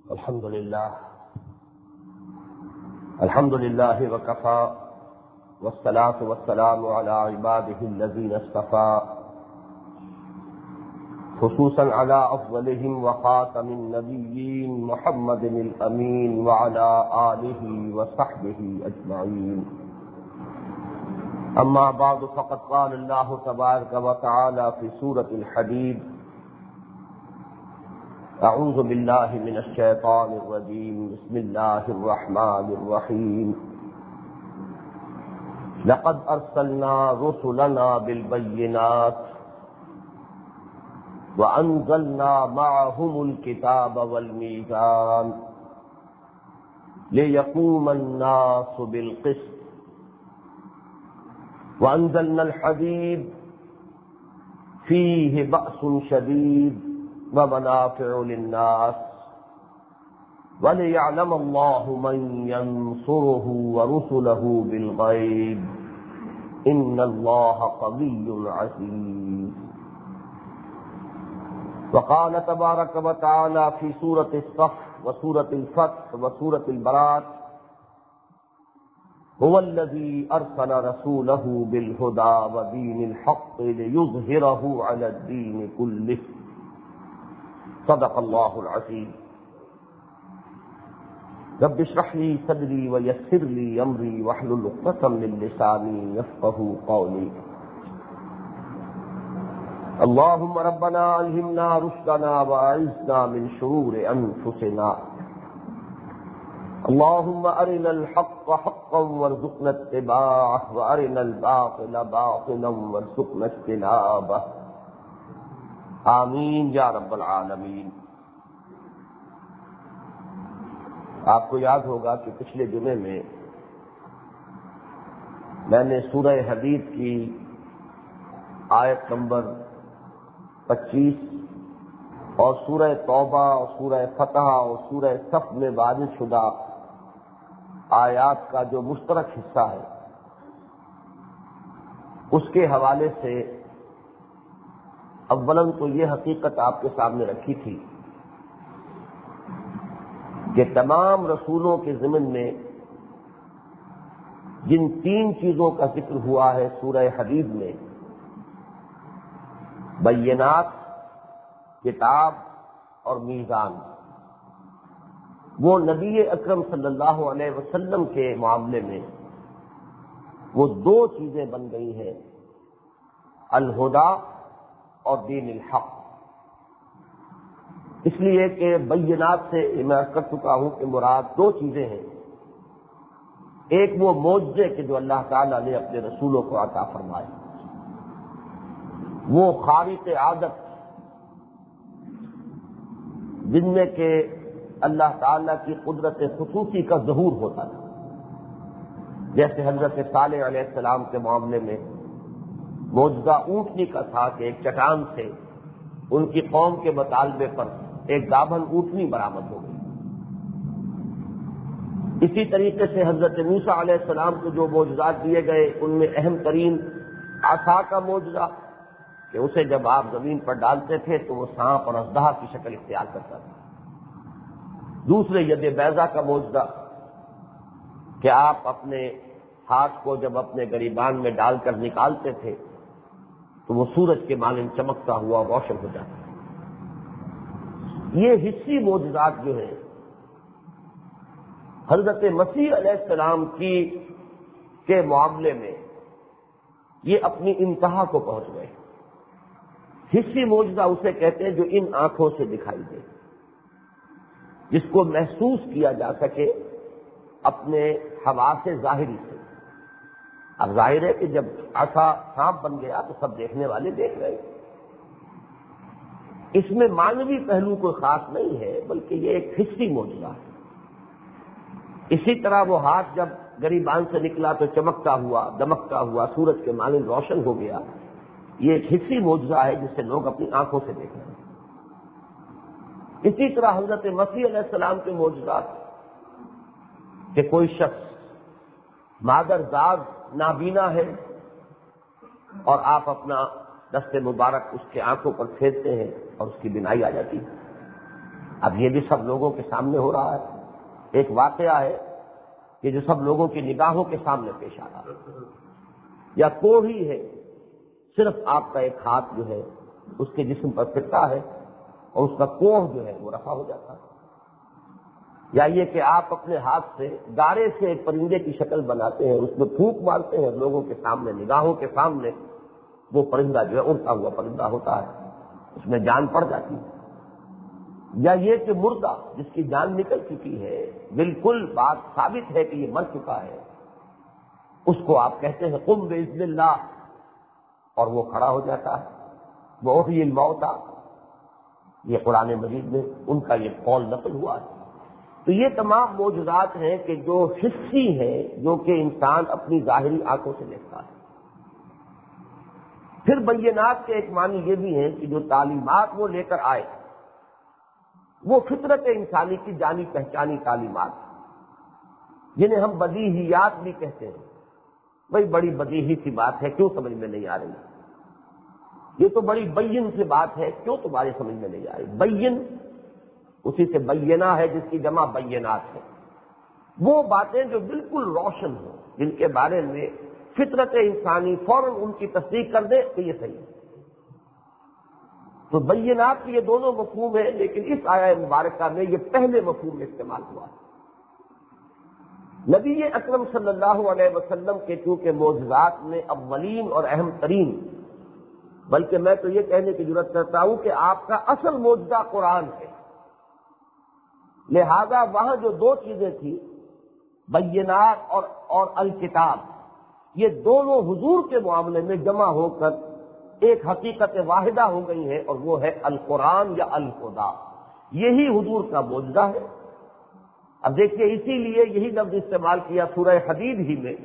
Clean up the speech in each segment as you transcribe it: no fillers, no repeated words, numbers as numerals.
الحمد لله وكفى والصلاة والسلام على عباده الذين اصطفى خصوصا على أفضلهم وخاتم النبيين محمد الأمين وعلى آله وصحبه أجمعين. أما بعد فقد قال الله تبارك وتعالى في سورة الحديد: أعوذ بالله من الشيطان الرجيم بسم الله الرحمن الرحيم. لقد أرسلنا رسلنا بالبينات وأنزلنا معهم الكتاب والميزان ليقوم الناس بالقسط وأنزلنا الحديد فيه بأس شديد ومنافع للناس وليعلم الله من ينصره ورسله بالغيب إن الله قوي عزيز. وقال تبارك وتعالى في سورة الصف وسورة الفتح وسورة البراءة: هو الذي أرسل رسوله بالهدى ودين الحق ليظهره على الدين كله. صدق الله العظيم. رب اشرح لي صدري ويسر لي أمري واحلل عقدة من لساني يفقهوا قولي. اللهم ربنا ألهمنا رشدنا وأعذنا من شرور أنفسنا. اللهم أرنا الحق حقا وارزقنا اتباعه وأرنا الباطل باطلا وارزقنا اجتنابه. آمین یا رب العالمین. آپ کو یاد ہوگا کہ پچھلے جمعے میں نے سورہ حدید کی آیت نمبر 25 اور سورہ توبہ اور سورہ فتح اور سورہ صف میں واضح شدہ آیات کا جو مشترک حصہ ہے اس کے حوالے سے اولاً تو یہ حقیقت آپ کے سامنے رکھی تھی کہ تمام رسولوں کے ضمن میں جن 3 چیزوں کا ذکر ہوا ہے سورہ حدید میں، بینات، کتاب اور میزان، وہ نبی اکرم صلی اللہ علیہ وسلم کے معاملے میں وہ 2 چیزیں بن گئی ہیں: الہدیٰ اور دین الحق. اس لیے کہ بینات سے میں عرض کر چکا ہوں کہ مراد 2 چیزیں ہیں. ایک وہ معجزے کہ جو اللہ تعالیٰ نے اپنے رسولوں کو عطا فرمائے، وہ خارق عادت جن میں کہ اللہ تعالیٰ کی قدرت خصوصی کا ظہور ہوتا تھا، جیسے حضرت صالح علیہ السلام کے معاملے میں معجزہ اونٹنی کا تھا کہ ایک چٹان سے ان کی قوم کے مطالبے پر ایک گابھن اونٹنی برآمد ہو گئی. اسی طریقے سے حضرت موسیٰ علیہ السلام کو جو معجزات دیے گئے ان میں اہم ترین عصا کا معجزہ کہ اسے جب آپ زمین پر ڈالتے تھے تو وہ سانپ اور اژدہا کی شکل اختیار کرتا تھا. دوسرے ید بیضا کا معجزہ کہ آپ اپنے ہاتھ کو جب اپنے گریبان میں ڈال کر نکالتے تھے تو وہ سورج کے مانند چمکتا ہوا روشن ہو جاتا. یہ حصی معجزات جو ہیں حضرت مسیح علیہ السلام کے معاملے میں یہ اپنی انتہا کو پہنچ گئے. حصی معجزہ اسے کہتے ہیں جو ان آنکھوں سے دکھائی دے، جس کو محسوس کیا جا سکے اپنے حواس ظاہری سے. اب ظاہر ہے کہ جب عصا سانپ بن گیا تو سب دیکھنے والے دیکھ رہے. اس میں معنوی پہلو کوئی خاص نہیں ہے بلکہ یہ ایک حصی معجزہ ہے. اسی طرح وہ ہاتھ جب گریبان سے نکلا تو چمکتا ہوا دمکتا ہوا سورج کے مانند روشن ہو گیا. یہ ایک حصی معجزہ ہے جسے لوگ اپنی آنکھوں سے دیکھ رہے ہیں. اسی طرح حضرت مسیح علیہ السلام کے معجزات کہ کوئی شخص مادرزاد نابینا ہے اور آپ اپنا دست مبارک اس کے آنکھوں پر پھیرتے ہیں اور اس کی بینائی آ جاتی ہے. اب یہ بھی سب لوگوں کے سامنے ہو رہا ہے. ایک واقعہ ہے کہ جو سب لوگوں کی نگاہوں کے سامنے پیش آ رہا ہے. یا کوڑی ہے، صرف آپ کا ایک ہاتھ جو ہے اس کے جسم پر پھرتا ہے اور اس کا کوہ جو ہے وہ رفع ہو جاتا ہے. یا یہ کہ آپ اپنے ہاتھ سے گارے سے ایک پرندے کی شکل بناتے ہیں، اس میں پھونک مارتے ہیں، لوگوں کے سامنے، نگاہوں کے سامنے وہ پرندہ جو ہے اڑتا ہوا پرندہ ہوتا ہے، اس میں جان پڑ جاتی ہے. یا یہ کہ مردہ جس کی جان نکل چکی ہے، بالکل بات ثابت ہے کہ یہ مر چکا ہے، اس کو آپ کہتے ہیں قم باذن اللہ، اور وہ کھڑا ہو جاتا ہے. وہ احیی الموتیٰ، یہ قرآن مجید میں ان کا یہ قول نقل ہوا ہے. تو یہ تمام معجزات ہیں کہ جو حسی ہیں، جو کہ انسان اپنی ظاہری آنکھوں سے دیکھتا ہے. پھر بینات کے ایک معنی یہ بھی ہیں کہ جو تعلیمات وہ لے کر آئے وہ فطرت انسانی کی جانی پہچانی تعلیمات، جنہیں ہم بدیہیات بھی کہتے ہیں. بھئی بڑی بدیہی سی بات ہے، کیوں سمجھ میں نہیں آ رہی؟ یہ تو بڑی بین سی بات ہے، کیوں تمہاری سمجھ میں نہیں آ رہی؟ بین اسی سے بینہ ہے جس کی جمع بینات ہے. وہ باتیں جو بالکل روشن ہوں، جن کے بارے میں فطرت انسانی فوراً ان کی تصدیق کر دے کہ یہ صحیح ہے. تو بینات کے یہ دونوں مفہوم ہیں، لیکن اس آیہ مبارکہ میں یہ پہلے مفہوم میں استعمال ہوا ہے. نبی اکرم صلی اللہ علیہ وسلم کے چونکہ معجزات میں اولین اور اہم ترین، بلکہ میں تو یہ کہنے کی ضرورت کرتا ہوں کہ آپ کا اصل معجزہ قرآن ہے. لہذا وہاں جو دو چیزیں تھیں، بینات اور الکتاب، یہ دونوں حضور کے معاملے میں جمع ہو کر ایک حقیقت واحدہ ہو گئی ہے، اور وہ ہے القرآن یا الہدیٰ. یہی حضور کا معجزہ ہے. اب دیکھیے، اسی لیے یہی لفظ استعمال کیا سورہ حدید ہی میں،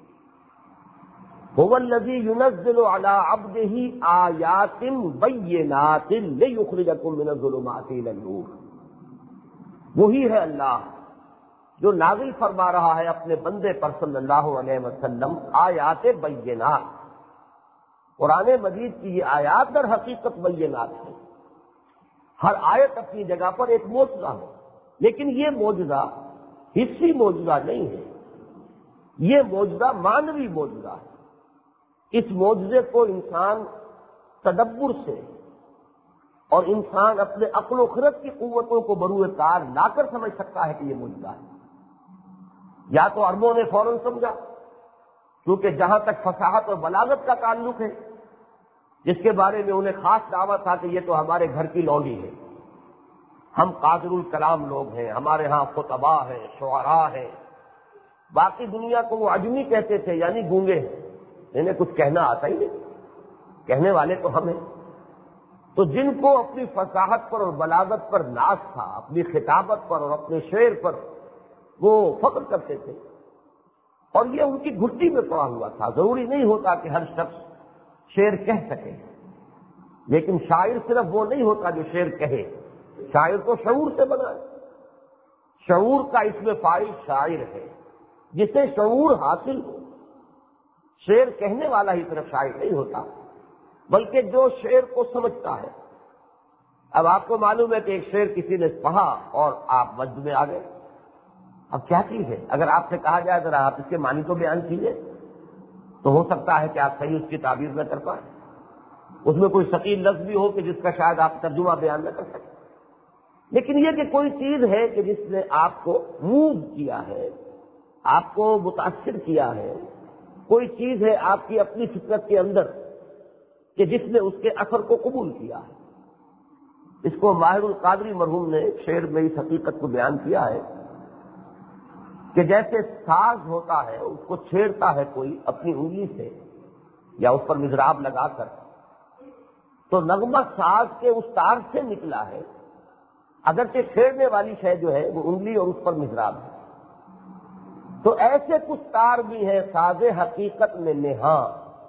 هو الذی ينزل علی عبدہ آیات بینات لیخرجکم من الظلمات الی النور. وہی ہے اللہ جو نازل فرما رہا ہے اپنے بندے پر صلی اللہ علیہ وسلم آیات بینات. قرآن مجید کی یہ آیات در حقیقت بینات ہیں. ہر آیت اپنی جگہ پر ایک معجزہ ہے، لیکن یہ معجزہ حسی معجزہ نہیں ہے، یہ معجزہ معنوی معجزہ ہے. اس معجزے کو انسان تدبر سے اور انسان اپنے عقل و خرد کی قوتوں کو بروئے کار لا کر سمجھ سکتا ہے کہ یہ معجزہ ہے. یا تو عربوں نے فوراً سمجھا، کیونکہ جہاں تک فصاحت اور بلاغت کا تعلق ہے، جس کے بارے میں انہیں خاص دعویٰ تھا کہ یہ تو ہمارے گھر کی لونڈی ہے، ہم قادر الکلام لوگ ہیں، ہمارے ہاں خطباء ہیں، شعراء ہیں. باقی دنیا کو وہ عجمی کہتے تھے، یعنی گونگے ہیں، انہیں کچھ کہنا آتا ہی نہیں، کہنے والے تو ہم ہیں. تو جن کو اپنی فصاحت پر اور بلاغت پر ناز تھا، اپنی خطابت پر اور اپنے شعر پر وہ فخر کرتے تھے، اور یہ ان کی گھٹی میں پڑا ہوا تھا. ضروری نہیں ہوتا کہ ہر شخص شعر کہہ سکے، لیکن شاعر صرف وہ نہیں ہوتا جو شعر کہے، شاعر تو شعور سے بنا ہے. شعور کا اس میں فاعل شاعر ہے، جسے شعور حاصل ہو. شعر کہنے والا ہی صرف شاعر نہیں ہوتا، بلکہ جو شعر کو سمجھتا ہے. اب آپ کو معلوم ہے کہ ایک شعر کسی نے پڑھا اور آپ وجد میں آ گئے. اب کیا چیز ہے؟ اگر آپ سے کہا جائے ذرا آپ اس کے معنی کو بیان کیجیے، تو ہو سکتا ہے کہ آپ صحیح اس کی تعبیر نہ کر پائیں. اس میں کوئی ثقیل لفظ بھی ہو کہ جس کا شاید آپ ترجمہ بیان نہ کر سکیں. لیکن یہ کہ کوئی چیز ہے کہ جس نے آپ کو موو کیا ہے، آپ کو متاثر کیا ہے، کوئی چیز ہے آپ کی اپنی فطرت کے اندر کہ جس نے اس کے اثر کو قبول کیا ہے. اس کو ماہر القادری مرحوم نے ایک شعر میں اس حقیقت کو بیان کیا ہے کہ جیسے ساز ہوتا ہے، اس کو چھیڑتا ہے کوئی اپنی انگلی سے یا اس پر مضراب لگا کر، تو نغمہ ساز کے اس تار سے نکلا ہے، اگرچہ چھیڑنے والی شے جو ہے وہ انگلی اور اس پر مضراب ہے. تو ایسے کچھ تار بھی ہیں ساز حقیقت میں نہاں،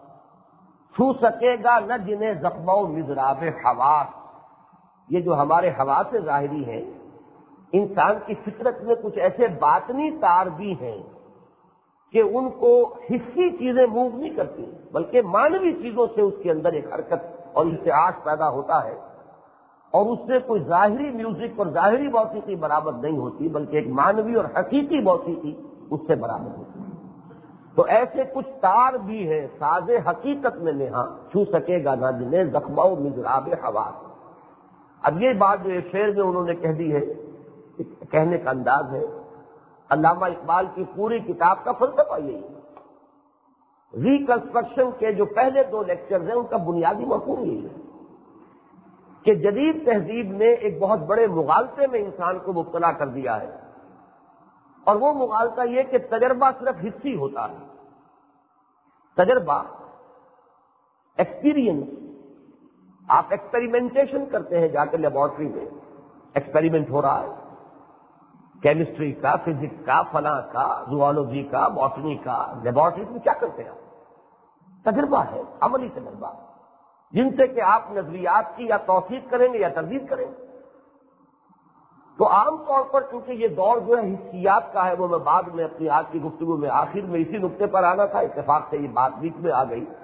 چھو سکے گا نہ جنہیں زخم و مضراب حواس. یہ جو ہمارے حواس ظاہری ہیں، انسان کی فطرت میں کچھ ایسے باطنی تار بھی ہیں کہ ان کو حسی چیزیں موو نہیں کرتی، بلکہ معنوی چیزوں سے اس کے اندر ایک حرکت اور انتعاش پیدا ہوتا ہے. اور اس سے کوئی ظاہری میوزک اور ظاہری موسیقی برآمد نہیں ہوتی، بلکہ ایک مانوی اور حقیقی موسیقی اس سے برآمد ہوتی ہے۔ تو ایسے کچھ تار بھی ہیں ساز حقیقت میں نہا، چھو سکے گا نہ جنہیں زخمہ و مضراب حواس۔ اب یہ بات جو ایک شعر میں انہوں نے کہہ دی ہے، کہنے کا انداز ہے، علامہ اقبال کی پوری کتاب کا فلسفہ یہی ہے۔ ریکنسٹرکشن کے جو پہلے 2 لیکچرز ہیں ان کا بنیادی مفہوم یہی ہے کہ جدید تہذیب نے ایک بہت بڑے مغالطے میں انسان کو مبتلا کر دیا ہے، اور وہ مغالطہ یہ کہ تجربہ صرف حصی ہوتا ہے۔ تجربہ، ایکسپیرینس، آپ ایکسپیریمنٹیشن کرتے ہیں جا کے لیبارٹری میں، ایکسپیریمنٹ ہو رہا ہے کیمسٹری کا، فزکس کا، فلاں کا، زوالوجی کا، باٹنی کا، لیبارٹری میں کیا کرتے ہیں آپ؟ تجربہ ہے، عملی تجربہ، جن سے کہ آپ نظریات کی یا توثیق کریں گے یا تردید کریں گے۔ تو عام طور پر چونکہ یہ دور جو ہے حسیات کا ہے، وہ میں بعد میں اپنی آج کی گفتگو میں آخر میں اسی نقطے پر آنا تھا، اتفاق سے یہ بات بیچ میں آ گئی،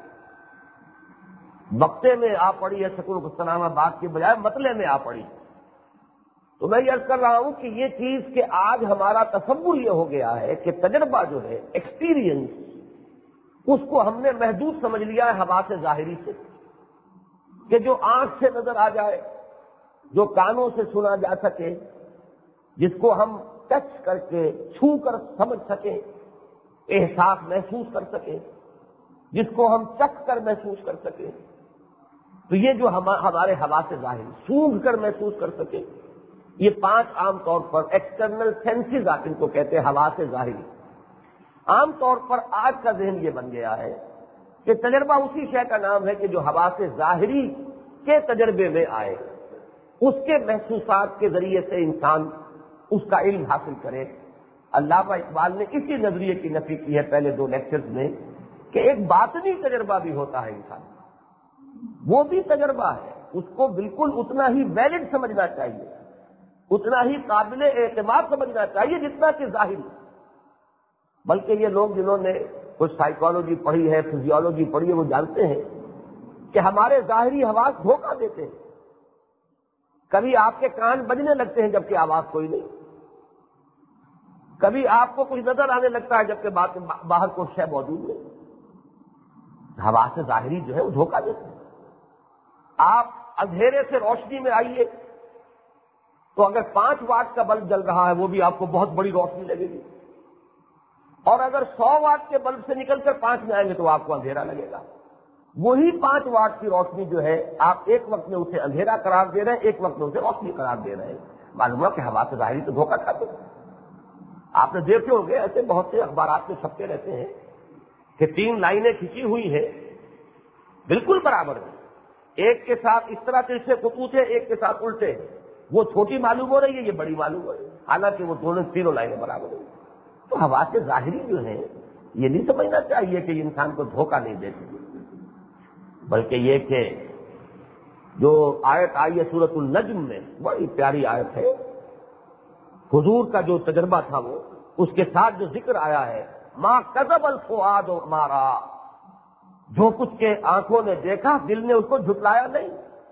مقطع میں آ پڑی ہے سکول گستنامہ بات کے بجائے مطلع میں آ پڑی۔ تو میں یہ عرض کر رہا ہوں کہ یہ چیز کہ آج ہمارا تصور یہ ہو گیا ہے کہ تجربہ جو ہے، ایکسپیرینس، اس کو ہم نے محدود سمجھ لیا ہے حواس ظاہری سے، کہ جو آنکھ سے نظر آ جائے، جو کانوں سے سنا جا سکے، جس کو ہم ٹچ کر کے چھو کر سمجھ سکیں، احساس محسوس کر سکیں، جس کو ہم چکھ کر محسوس کر سکیں، تو یہ جو ہمارے حواس ظاہری سونگھ کر محسوس کر سکیں، یہ 5 عام طور پر ایکسٹرنل سینسز آپ ان کو کہتے ہیں، حواس ظاہری۔ عام طور پر آج کا ذہن یہ بن گیا ہے کہ تجربہ اسی شے کا نام ہے کہ جو حواس ظاہری کے تجربے میں آئے، اس کے محسوسات کے ذریعے سے انسان اس کا علم حاصل کرے۔ علامہ اقبال نے اسی نظریے کی نفی کی ہے پہلے 2 لیکچرز میں کہ ایک باطنی تجربہ بھی ہوتا ہے انسان، وہ بھی تجربہ ہے، اس کو بالکل اتنا ہی ویلڈ سمجھنا چاہیے، اتنا ہی قابل اعتماد سمجھنا چاہیے جتنا کہ ظاہری۔ بلکہ یہ لوگ جنہوں نے کچھ سائیکالوجی پڑھی ہے، فزیولوجی پڑھی ہے، وہ جانتے ہیں کہ ہمارے ظاہری حواس دھوکہ دیتے ہیں۔ کبھی آپ کے کان بجنے لگتے ہیں جبکہ آواز کوئی نہیں، کبھی آپ کو کچھ نظر آنے لگتا ہے جبکہ باہر کوئی شے موجود نہیں۔ حواس ظاہری جو ہے وہ دھوکہ دیتے ہیں۔ آپ اندھیرے سے روشنی میں آئیے تو اگر 5 واٹ کا بلب جل رہا ہے وہ بھی آپ کو بہت بڑی روشنی لگے گی، اور اگر 100 واٹ کے بلب سے نکل کر 5 میں آئیں گے تو آپ کو اندھیرا لگے گا۔ وہی 5 واٹ کی روشنی جو ہے آپ ایک وقت میں اسے اندھیرا قرار دے رہے ہیں، ایک وقت میں اسے روشنی قرار دے رہے ہیں۔ معلوم ہے کہ حواس ظاہری تو دھوکہ کھاتے ہیں۔ آپ نے دیکھے ہوں گے ایسے بہت سے اخبارات میں چھپتے رہتے ہیں کہ 3 لائنیں کھینچی ہوئی ہیں بالکل برابر ہیں، ایک کے ساتھ اس طرح سے خطوط ہے، ایک کے ساتھ الٹے ہیں، وہ چھوٹی معلوم ہو رہی ہے، یہ بڑی معلوم ہو رہی ہے، حالانکہ وہ تینوں لائنیں برابر ہیں۔ تو حواس ظاہری جو ہیں یہ نہیں سمجھنا چاہیے کہ انسان کو دھوکہ نہیں دیتی، بلکہ یہ کہ جو آیت آئی ہے سورۃ النجم میں، بڑی پیاری آیت ہے، حضور کا جو تجربہ تھا وہ اس کے ساتھ جو ذکر آیا ہے، ما کذب الفؤاد ما رأى، جو کچھ کے آنکھوں نے دیکھا دل نے اس کو جھٹلایا نہیں۔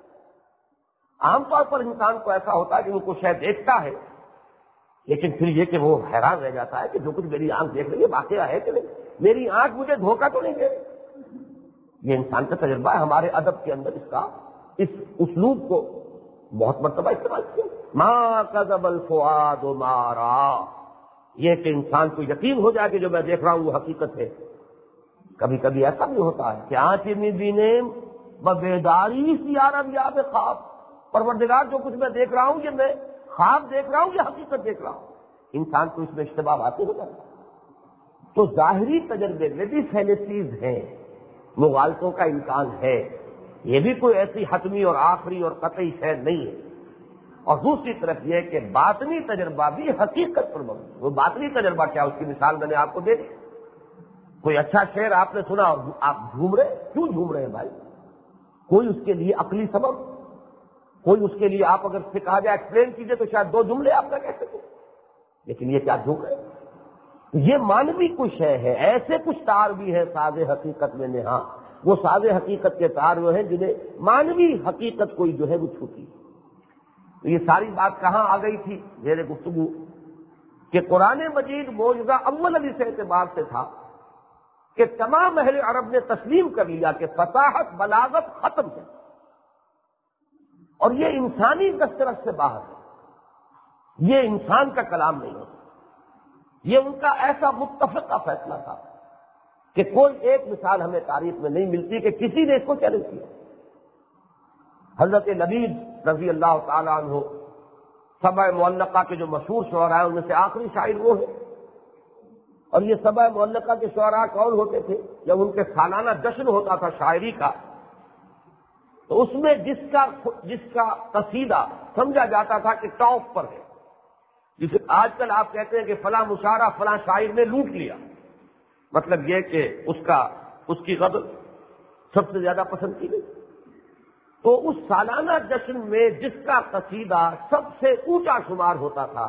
عام طور پر انسان کو ایسا ہوتا ہے کہ وہ کچھ شے دیکھتا ہے لیکن پھر یہ کہ وہ حیران رہ جاتا ہے کہ جو کچھ میری آنکھ دیکھ رہی ہے واقعہ ہے کہ نہیں، میری آنکھ مجھے دھوکہ تو نہیں دے رہی۔ یہ انسان کا تجربہ ہے، ہمارے ادب کے اندر اس اسلوب کو بہت مرتبہ استعمال کیا، ما کذب الفؤاد ما رأى، یہ کہ انسان کو یقین ہو جائے کہ جو میں دیکھ رہا ہوں وہ حقیقت ہے۔ کبھی کبھی ایسا بھی ہوتا ہے کہ آنچ میبینیم بیداری سیارم یا بے خواب، پروردگار جو کچھ میں دیکھ رہا ہوں یہ میں خواب دیکھ رہا ہوں یا حقیقت دیکھ رہا ہوں، انسان کو اس میں اشتباہ آتے ہو جاتا ہے۔ تو ظاہری تجربے میں بھی فیلسیز ہیں، مغالطوں کا امکان ہے، یہ بھی کوئی ایسی حتمی اور آخری اور قطعی شے نہیں ہے۔ اور دوسری طرف یہ کہ باطنی تجربہ بھی حقیقت پر مبنی، وہ باطنی تجربہ کیا، اس کی مثال میں نے آپ کو دے دی۔ کوئی اچھا شعر آپ نے سنا اور آپ جھوم رہے، کیوں جھوم رہے ہیں بھائی؟ کوئی اس کے لیے عقلی سبب، کوئی اس کے لیے آپ اگر سے کہا جائے ایکسپلین کیجئے تو شاید 2 جملے آپ نہ کہہ سکیں، لیکن یہ کیا جھوم رہے؟ یہ مانوی کچھ شے ہے۔ ایسے کچھ تار بھی ہے ساز حقیقت میں نہا، وہ ساز حقیقت کے تار وہ ہیں جنہیں مانوی حقیقت کوئی جو ہے وہ چھوتی۔ تو یہ ساری بات کہاں آ گئی تھی زیر گفتگو کہ قرآن مجید معجزہ اول اس اعتبار سے تھا کہ تمام اہل عرب نے تسلیم کر لیا کہ فصاحت بلاغت ختم ہے اور یہ انسانی دسترس سے باہر ہے، یہ انسان کا کلام نہیں ہوتا۔ یہ ان کا ایسا متفقہ فیصلہ تھا کہ کوئی ایک مثال ہمیں تاریخ میں نہیں ملتی کہ کسی نے اس کو چیلنج کیا۔ حضرت لبید رضی اللہ تعالی عنہ سبع معلقہ کے جو مشہور شعراء ہیں ان میں سے آخری شاعر وہ ہے، اور یہ سبع معلقہ کے شعراء کون ہوتے تھے؟ جب ان کے سالانہ جشن ہوتا تھا شاعری کا تو اس میں جس کا قصیدہ سمجھا جاتا تھا کہ ٹاپ پر ہے، جسے آج کل آپ کہتے ہیں کہ فلاں مشاعرہ فلاں شاعر نے لوٹ لیا، مطلب یہ کہ اس کی غزل سب سے زیادہ پسند کی گئی، تو اس سالانہ جشن میں جس کا قصیدہ سب سے اونچا شمار ہوتا تھا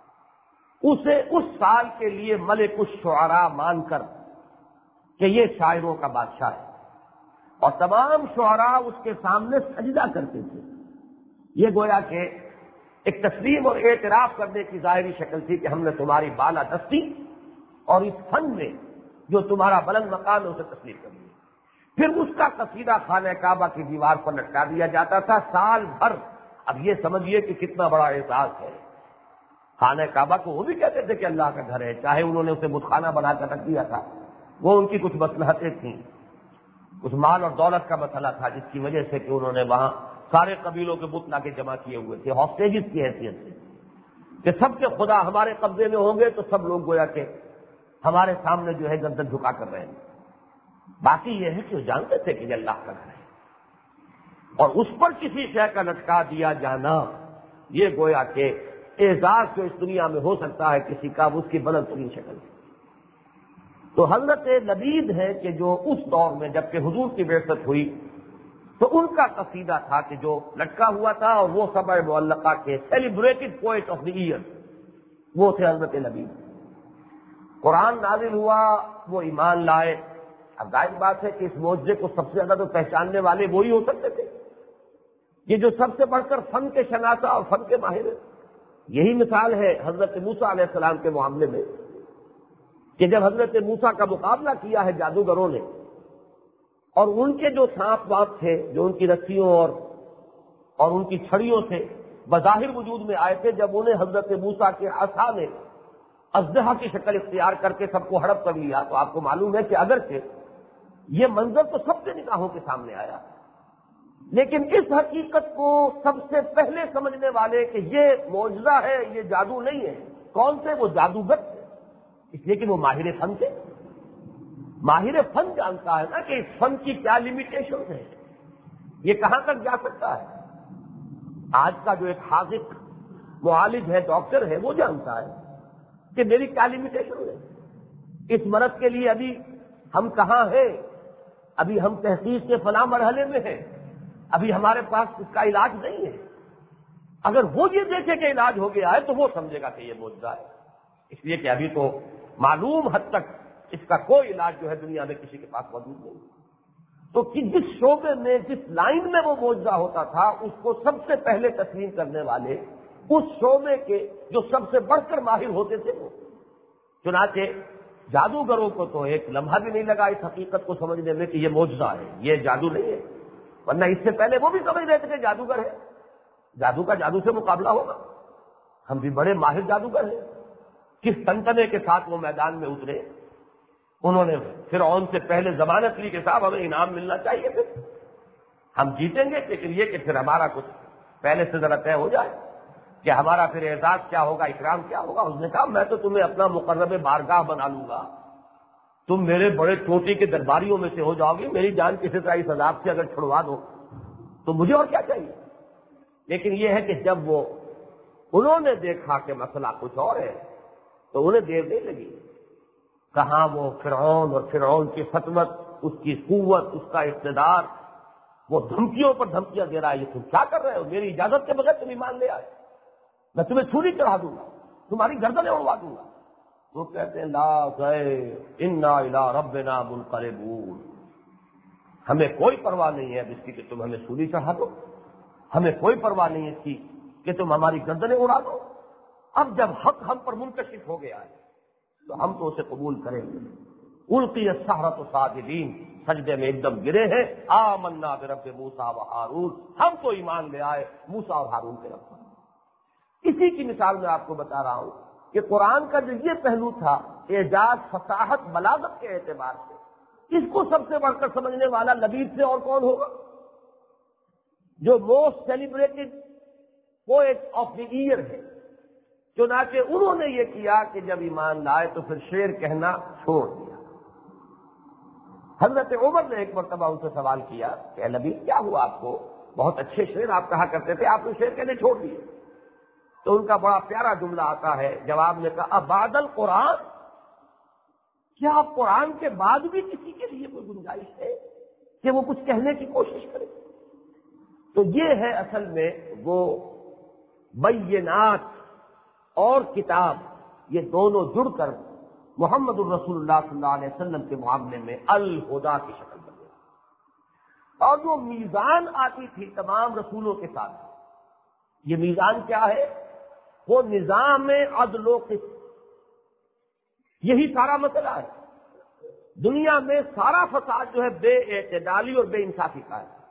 اسے اس سال کے لیے ملک الشعراء مان کر کہ یہ شاعروں کا بادشاہ ہے، اور تمام شعراء اس کے سامنے سجدہ کرتے تھے۔ یہ گویا کہ ایک تسلیم اور اعتراف کرنے کی ظاہری شکل تھی کہ ہم نے تمہاری بالا دستی اور اس فن میں جو تمہارا بلند مقام ہے اسے تسلیم کر لیا۔ پھر اس کا قصیدہ خانہ کعبہ کی دیوار پر لٹکا دیا جاتا تھا سال بھر۔ اب یہ سمجھیے کہ کتنا بڑا اعزاز ہے۔ خانہ کعبہ کو وہ بھی کہتے تھے کہ اللہ کا گھر ہے، چاہے انہوں نے اسے بت خانہ بنا کر رکھ دیا تھا، وہ ان کی کچھ مصلحتیں تھیں، کچھ مال اور دولت کا مسئلہ تھا جس کی وجہ سے کہ انہوں نے وہاں سارے قبیلوں کے بت لا کے جمع کیے ہوئے تھے ہاسٹیجز کی حیثیت سے، کہ سب کے خدا ہمارے قبضے میں ہوں گے تو سب لوگ گویا کہ ہمارے سامنے جو ہے گردن جھکا کر رہے ہیں۔ باقی یہ ہے کہ وہ جانتے تھے کہ یہ اللہ کا گھر ہے، اور اس پر کسی شے کا لٹکا دیا جانا یہ گویا کہ اعزاز جو اس دنیا میں ہو سکتا ہے کسی کا، اس کی بلند ترین شکل ہے۔ تو حضرت لبید ہے کہ جو اس دور میں جبکہ حضور کی بعثت ہوئی تو ان کا قصیدہ تھا کہ جو لٹکا ہوا تھا، اور وہ سبع معلقہ کے celebrated poet of the year وہ تھے حضرت لبید۔ قرآن نازل ہوا، وہ ایمان لائے۔ اب ظاہر بات ہے کہ اس معجزے کو سب سے زیادہ تو پہچاننے والے وہی ہو سکتے تھے، یہ جو سب سے بڑھ کر فن کے شناسہ اور فن کے ماہر ہیں۔ یہی مثال ہے حضرت موسیٰ علیہ السلام کے معاملے میں کہ جب حضرت موسیٰ کا مقابلہ کیا ہے جادوگروں نے، اور ان کے جو سانپ وانپ تھے جو ان کی رسیوں اور ان کی چھڑیوں سے بظاہر وجود میں آئے تھے، جب انہیں حضرت موسیٰ کے عصا نے اژدہا کی شکل اختیار کر کے سب کو ہڑپ کر لیا، تو آپ کو معلوم ہے کہ اگرچہ یہ منظر تو سب کے نگاہوں کے سامنے آیا، لیکن اس حقیقت کو سب سے پہلے سمجھنے والے کہ یہ معجزہ ہے، یہ جادو نہیں ہے، کون سے؟ وہ جادوگر تھے، اس لیے کہ وہ ماہر فن تھے۔ ماہر فن جانتا ہے نا کہ اس فن کی کیا لمیٹیشن ہے، یہ کہاں تک جا سکتا ہے۔ آج کا جو ایک حاذق معالج ہے، ڈاکٹر ہے، وہ جانتا ہے کہ میری کیا لمیٹیشن ہے، اس مرض کے لیے ابھی ہم کہاں ہیں، ابھی ہم تحقیق کے فلاں مرحلے میں ہیں، ابھی ہمارے پاس اس کا علاج نہیں ہے۔ اگر وہ یہ دیکھے کہ علاج ہو گیا ہے تو وہ سمجھے گا کہ یہ معجزہ ہے، اس لیے کہ ابھی تو معلوم حد تک اس کا کوئی علاج جو ہے دنیا میں کسی کے پاس موجود نہیں۔ تو جس شعبے میں جس لائن میں وہ معجزہ ہوتا تھا اس کو سب سے پہلے تسلیم کرنے والے اس شعبے کے جو سب سے بڑھ کر ماہر ہوتے تھے وہ۔ چنانچہ جادوگروں کو تو ایک لمحہ بھی نہیں لگا اس حقیقت کو سمجھنے میں کہ یہ معجزہ ہے، یہ جادو نہیں ہے، ورنہ اس سے پہلے وہ بھی سمجھ رہے تھے کہ جادوگر ہے، جادو کا جادو سے مقابلہ ہوگا، ہم بھی بڑے ماہر جادوگر ہیں۔ کس تنتنے کے ساتھ وہ میدان میں اترے، انہوں نے فرعون سے پہلے ضمانت لی کہ صاحب ہمیں انعام ملنا چاہیے، پھر ہم جیتیں گے، لیکن یہ کہ پھر ہمارا کچھ پہلے سے ذرا طے ہو جائے کہ ہمارا پھر اعزاز کیا ہوگا، اکرام کیا ہوگا۔ اس نے کہا میں تو تمہیں اپنا مقرب بارگاہ بنا لوں گا، تم میرے بڑے چوٹی کے درباریوں میں سے ہو جاؤ گی، میری جان کسی طرح اس عذاب سے اگر چھڑوا دو تو مجھے اور کیا چاہیے۔ لیکن یہ ہے کہ جب انہوں نے دیکھا کہ مسئلہ کچھ اور ہے تو انہیں دیر نہیں لگی، کہاں وہ فرعون اور فرعون کی سطوت، اس کی قوت، اس کا اقتدار، وہ دھمکیوں پر دھمکیاں دے رہا ہے، یہ تم کیا کر رہے ہو، میری اجازت کے بغیر تم ایمان لے آئے، میں تمہیں چھری چڑھا دوں گا، تمہاری گردنیں اڑوا دوں گا۔ وہ کہتے ہیں لا انا الی ربنا منقلبون، ہمیں کوئی پرواہ نہیں ہے اب اس کی کہ تم ہمیں سولی چڑھا دو، ہمیں کوئی پرواہ نہیں ہے اس کی کہ تم ہماری گردنیں اڑا دو. اب جب حق ہم پر منکشف ہو گیا ہے تو ہم تو اسے قبول کریں گے. القی السحرۃ ساجدین، سجدے میں ایک دم گرے ہیں. آمنا برب موسیٰ و ہارون، ہم تو ایمان لے آئے موسیٰ اور ہارون کے رب پر. اسی کی مثال میں آپ کو بتا رہا ہوں کہ قرآن کا جو یہ پہلو تھا اعجاز، فصاحت، بلاغت کے اعتبار سے، اس کو سب سے بڑھ کر سمجھنے والا لبید سے اور کون ہوگا؟ جو most celebrated poet of the year ہے. چنانچہ انہوں نے یہ کیا کہ جب ایمان لائے تو پھر شعر کہنا چھوڑ دیا. حضرت عمر نے ایک مرتبہ ان سے سوال کیا کہ اے نبی کیا ہوا آپ کو؟ بہت اچھے شعر آپ کہا کرتے تھے، آپ نے شعر کہنے چھوڑ دیے. تو ان کا بڑا پیارا جملہ آتا ہے، جواب میں کہا بعد القرآن، کیا آپ قرآن کے بعد بھی کسی کے لیے کوئی گنجائش ہے کہ وہ کچھ کہنے کی کوشش کرے؟ تو یہ ہے اصل میں وہ بینات اور کتاب، یہ دونوں جڑ کر محمد الرسول اللہ صلی اللہ علیہ وسلم کے معاملے میں الہدا کی شکل بنے. اور جو میزان آتی تھی تمام رسولوں کے ساتھ، یہ میزان کیا ہے؟ وہ نظام عدل و قسط. یہی سارا مسئلہ ہے. دنیا میں سارا فساد جو ہے بے اعتدالی اور بے انصافی کا ہے.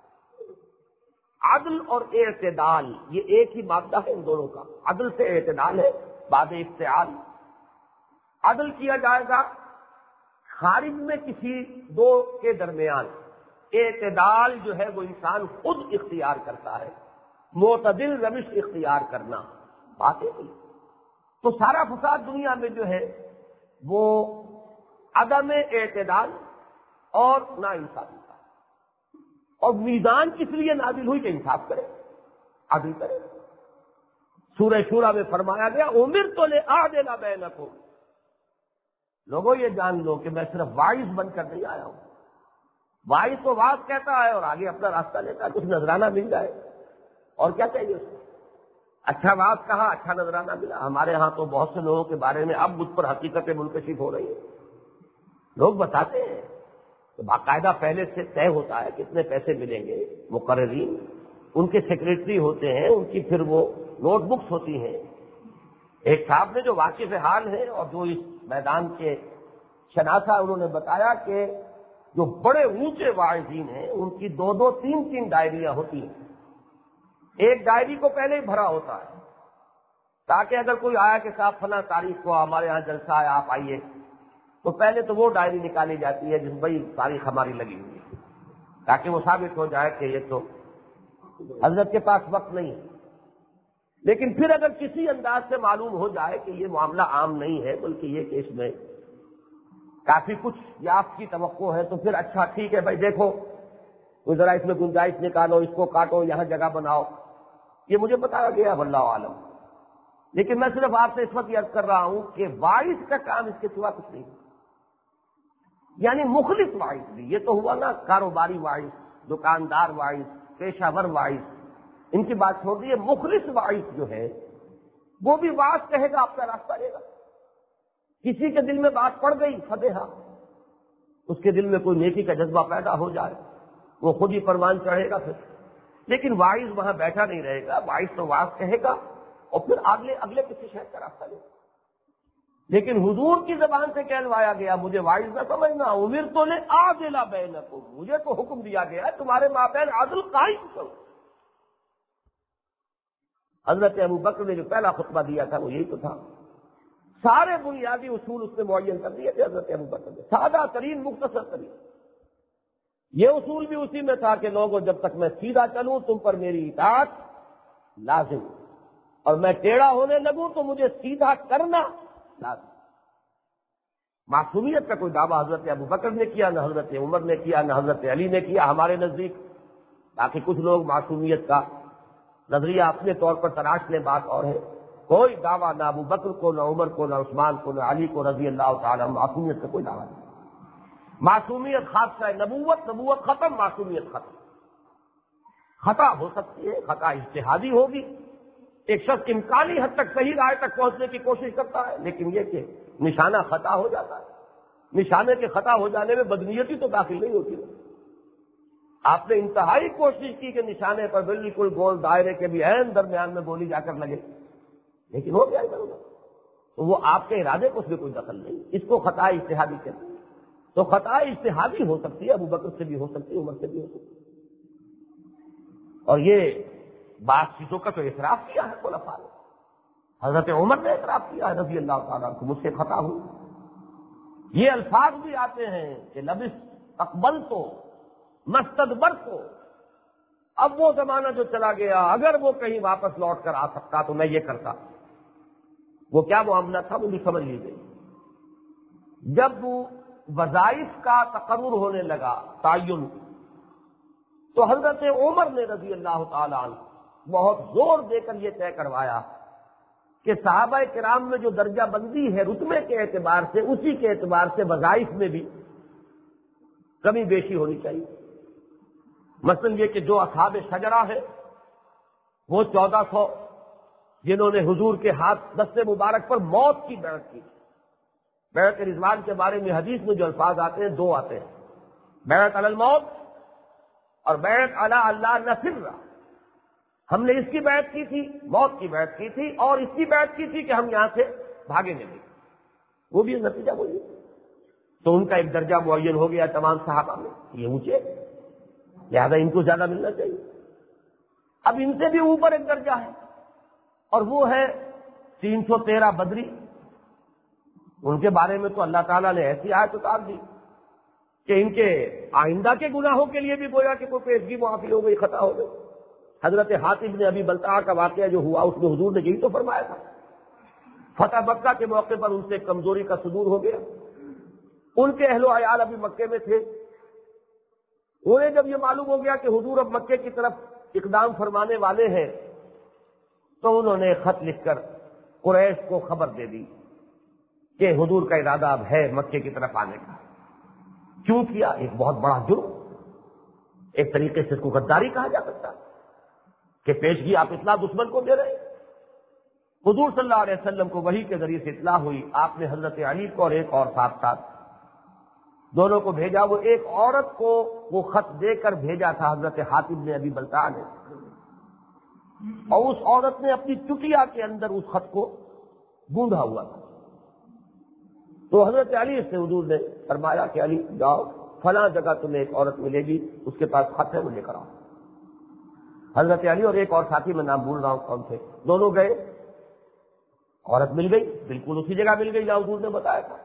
عدل اور اعتدال یہ ایک ہی مادہ ہے ان دونوں کا. عدل سے اعتدال ہے بعد افتعال. عدل کیا جائے گا خارج میں کسی دو کے درمیان. اعتدال جو ہے وہ انسان خود اختیار کرتا ہے. معتدل روش اختیار کرنا بات ہے. تو سارا فساد دنیا میں جو ہے وہ عدم اعتدال اور ناانصافی کا. اور میزان کس لیے نازل ہوئی کہ انصاف کرے، عدل کرے. سورہ شورى میں فرمایا گیا امرت لأعدل بینکم. لوگوں یہ جان لو کہ میں صرف واعظ بن کر نہیں آیا ہوں. واعظ تو واعظ کہتا ہے اور آگے اپنا راستہ لیتا ہے، کچھ نذرانہ مل جائے اور کیا چاہیے اس کو. اچھا واعظ کہا، اچھا نذرانہ ملا. ہمارے ہاں تو بہت سے لوگوں کے بارے میں اب مجھ پر حقیقتیں منکشف ہو رہی ہیں. لوگ بتاتے ہیں کہ باقاعدہ پہلے سے طے ہوتا ہے کتنے پیسے ملیں گے. مقررین ان کے سیکریٹری ہوتے ہیں، ان کی پھر وہ نوٹ بکس ہوتی ہیں. ایک صاحب نے جو واقف حال ہے اور جو اس میدان کے شناسہ، انہوں نے بتایا کہ جو بڑے اونچے واعظین ہیں ان کی دو دو تین تین ڈائریاں ہوتی ہیں. ایک ڈائری کو پہلے ہی بھرا ہوتا ہے تاکہ اگر کوئی آیا کہ صاحب فلاں تاریخ کو ہمارے ہاں جلسہ ہے آپ آئیے، تو پہلے تو وہ ڈائری نکالی جاتی ہے جس بھائی تاریخ ہماری لگی ہوئی ہے، تاکہ وہ ثابت ہو جائے کہ یہ تو حضرت کے پاس وقت نہیں ہے. لیکن پھر اگر کسی انداز سے معلوم ہو جائے کہ یہ معاملہ عام نہیں ہے بلکہ یہ کہ اس میں کافی کچھ یافت کی توقع ہے، تو پھر اچھا ٹھیک ہے بھائی دیکھو کوئی ذرا اس میں گنجائش نکالو، اس کو کاٹو، یہاں جگہ بناؤ. یہ مجھے بتایا گیا واللہ عالم. لیکن میں صرف آپ سے اس وقت عرض کر رہا ہوں کہ واعظ کا کام اس کے سوا کچھ نہیں. یعنی مخلص واعظ بھی، یہ تو ہوا نا کاروباری واعظ، دکاندار واعظ، پیشہ ور واعظ، ان کی بات چھوڑ دیے. مخلص واعظ جو ہے وہ بھی واعظ کہے گا، اپنا راستہ لے گا. کسی کے دل میں بات پڑ گئی فتح، اس کے دل میں کوئی نیکی کا جذبہ پیدا ہو جائے وہ خود ہی پروان چڑھے گا پھر. لیکن واعظ وہاں بیٹھا نہیں رہے گا. واعظ تو واعظ کہے گا اور پھر اگلے کسی شہر کا راستہ لے گا. لیکن حضور کی زبان سے کہلوایا گیا، مجھے واعظ نہ سمجھنا، امرت لأعدل بینکم، مجھے تو حکم دیا گیا ہے تمہارے مابین عدل قائم کرو. حضرت ابو بکر نے جو پہلا خطبہ دیا تھا وہ یہی تو تھا. سارے بنیادی اصول اس نے معین کر دیے تھے حضرت ابو بکر نے، سادہ ترین، مختصر ترین. یہ اصول بھی اسی میں تھا کہ لوگوں جب تک میں سیدھا چلوں تم پر میری اطاعت لازم، اور میں ٹیڑھا ہونے لگوں تو مجھے سیدھا کرنا لازم. معصومیت کا کوئی دعویٰ حضرت ابو بکر نے کیا، نہ حضرت عمر نے کیا، نہ حضرت علی نے کیا ہمارے نزدیک. تاکہ کچھ لوگ معصومیت کا نظریہ اپنے طور پر تراش لیں، بات اور ہے. کوئی دعویٰ نہ ابو بکر کو، نہ عمر کو، نہ عثمان کو، نہ علی کو رضی اللہ تعالیٰ. معصومیت کا کوئی دعویٰ نہیں. معصومیت خاصہ ہے نبوت، نبوت ختم، معصومیت ختم. خطا ہو سکتی ہے، خطا اجتہادی ہوگی. ایک شخص امکانی حد تک صحیح رائے تک پہنچنے کی کوشش کرتا ہے، لیکن یہ کہ نشانہ خطا ہو جاتا ہے. نشانے کے خطا ہو جانے میں بدنیتی تو داخل نہیں ہوتی. آپ نے انتہائی کوشش کی کہ نشانے پر بالکل گول دائرے کے بھی عین درمیان میں گولی جا کر لگے، لیکن ہو گیا ادھر ادھر، تو وہ آپ کے ارادے کو اس میں کوئی دخل نہیں، اس کو خطا اجتہادی کہتے ہیں۔ تو خطا اجتہادی ہو سکتی ہے، ابو بکر سے بھی ہو سکتی ہے، عمر سے بھی ہو سکتی ہے، اور یہ بعض چیزوں کا تو اعتراف کیا ہے خلفاء نے۔ حضرت عمر نے اعتراف کیا ہے رضی اللہ تعالیٰ عنہ، مجھ سے خطا ہوئی۔ یہ الفاظ بھی آتے ہیں کہ لبس اقبل تو مستدبر تو، اب وہ زمانہ جو چلا گیا، اگر وہ کہیں واپس لوٹ کر آ سکتا تو میں یہ کرتا۔ وہ کیا معاملہ تھا وہ بھی سمجھ لیجیے۔ جب وہ وظائف کا تقرر ہونے لگا، تعین، تو حضرت عمر نے رضی اللہ تعالیٰ عنہ بہت زور دے کر یہ طے کروایا کہ صحابہ کرام میں جو درجہ بندی ہے رتبے کے اعتبار سے، اسی کے اعتبار سے وظائف میں بھی کمی بیشی ہونی چاہیے۔ مثلا یہ کہ جو اصحاب شجرہ ہیں وہ 1400 جنہوں نے حضور کے ہاتھ دست مبارک پر موت کی بیعت کی۔ بیعت رضوان کے بارے میں حدیث میں جو الفاظ آتے ہیں دو آتے ہیں، بیعت علی الموت اور بیعت علی اللہ نفر۔ ہم نے اس کی بیعت کی تھی، موت کی بیعت کی تھی، اور اس کی بیعت کی تھی کہ ہم یہاں سے بھاگیں گے نہیں، وہ بھی نتیجہ وہی۔ تو ان کا ایک درجہ معین ہو گیا تمام صحابہ میں، یہ اونچے، لہذا ان کو زیادہ ملنا چاہیے۔ اب ان سے بھی اوپر ایک درجہ ہے، اور وہ ہے 313 بدری۔ ان کے بارے میں تو اللہ تعالیٰ نے ایسی آیت اتار دی کہ ان کے آئندہ کے گناہوں کے لیے بھی گویا کہ کوئی پیشگی معافی ہو گئی، خطا ہو گئی۔ حضرت حاتب نے ابی بلتع کا واقعہ جو ہوا اس میں حضور نے یہی تو فرمایا تھا، فتح مکہ کے موقع پر ان سے کمزوری کا صدور ہو گیا۔ ان کے اہل و عیال ابھی مکے میں تھے، انہیں جب یہ معلوم ہو گیا کہ حضور اب مکے کی طرف اقدام فرمانے والے ہیں، تو انہوں نے خط لکھ کر قریش کو خبر دے دی کہ حضور کا ارادہ اب ہے مکے کی طرف آنے کا۔ کیوں کیا؟ ایک بہت بڑا جرم، ایک طریقے سے اس کو غداری کہا جا سکتا ہے کہ پیشگی آپ اطلاع دشمن کو دے رہے ہیں۔ حضور صلی اللہ علیہ وسلم کو وحی کے ذریعے سے اطلاع ہوئی، آپ نے حضرت علی کو اور ایک اور ساتھ دونوں کو بھیجا۔ وہ ایک عورت کو وہ خط دے کر بھیجا تھا حضرت حاتب نے ابی بلتع نے، اور اس عورت نے اپنی چٹیا کے اندر اس خط کو گوندا ہوا تھا۔ تو حضرت علی سے حضور نے فرمایا کہ علی جاؤ، فلاں جگہ تمہیں ایک عورت ملے گی، اس کے پاس خط ہے، وہ لے کر آؤ۔ حضرت علی اور ایک اور ساتھی، میں نام بھول رہا ہوں کون تھے، دونوں گئے، عورت مل گئی، بالکل اسی جگہ مل گئی جہاں حضور نے بتایا تھا۔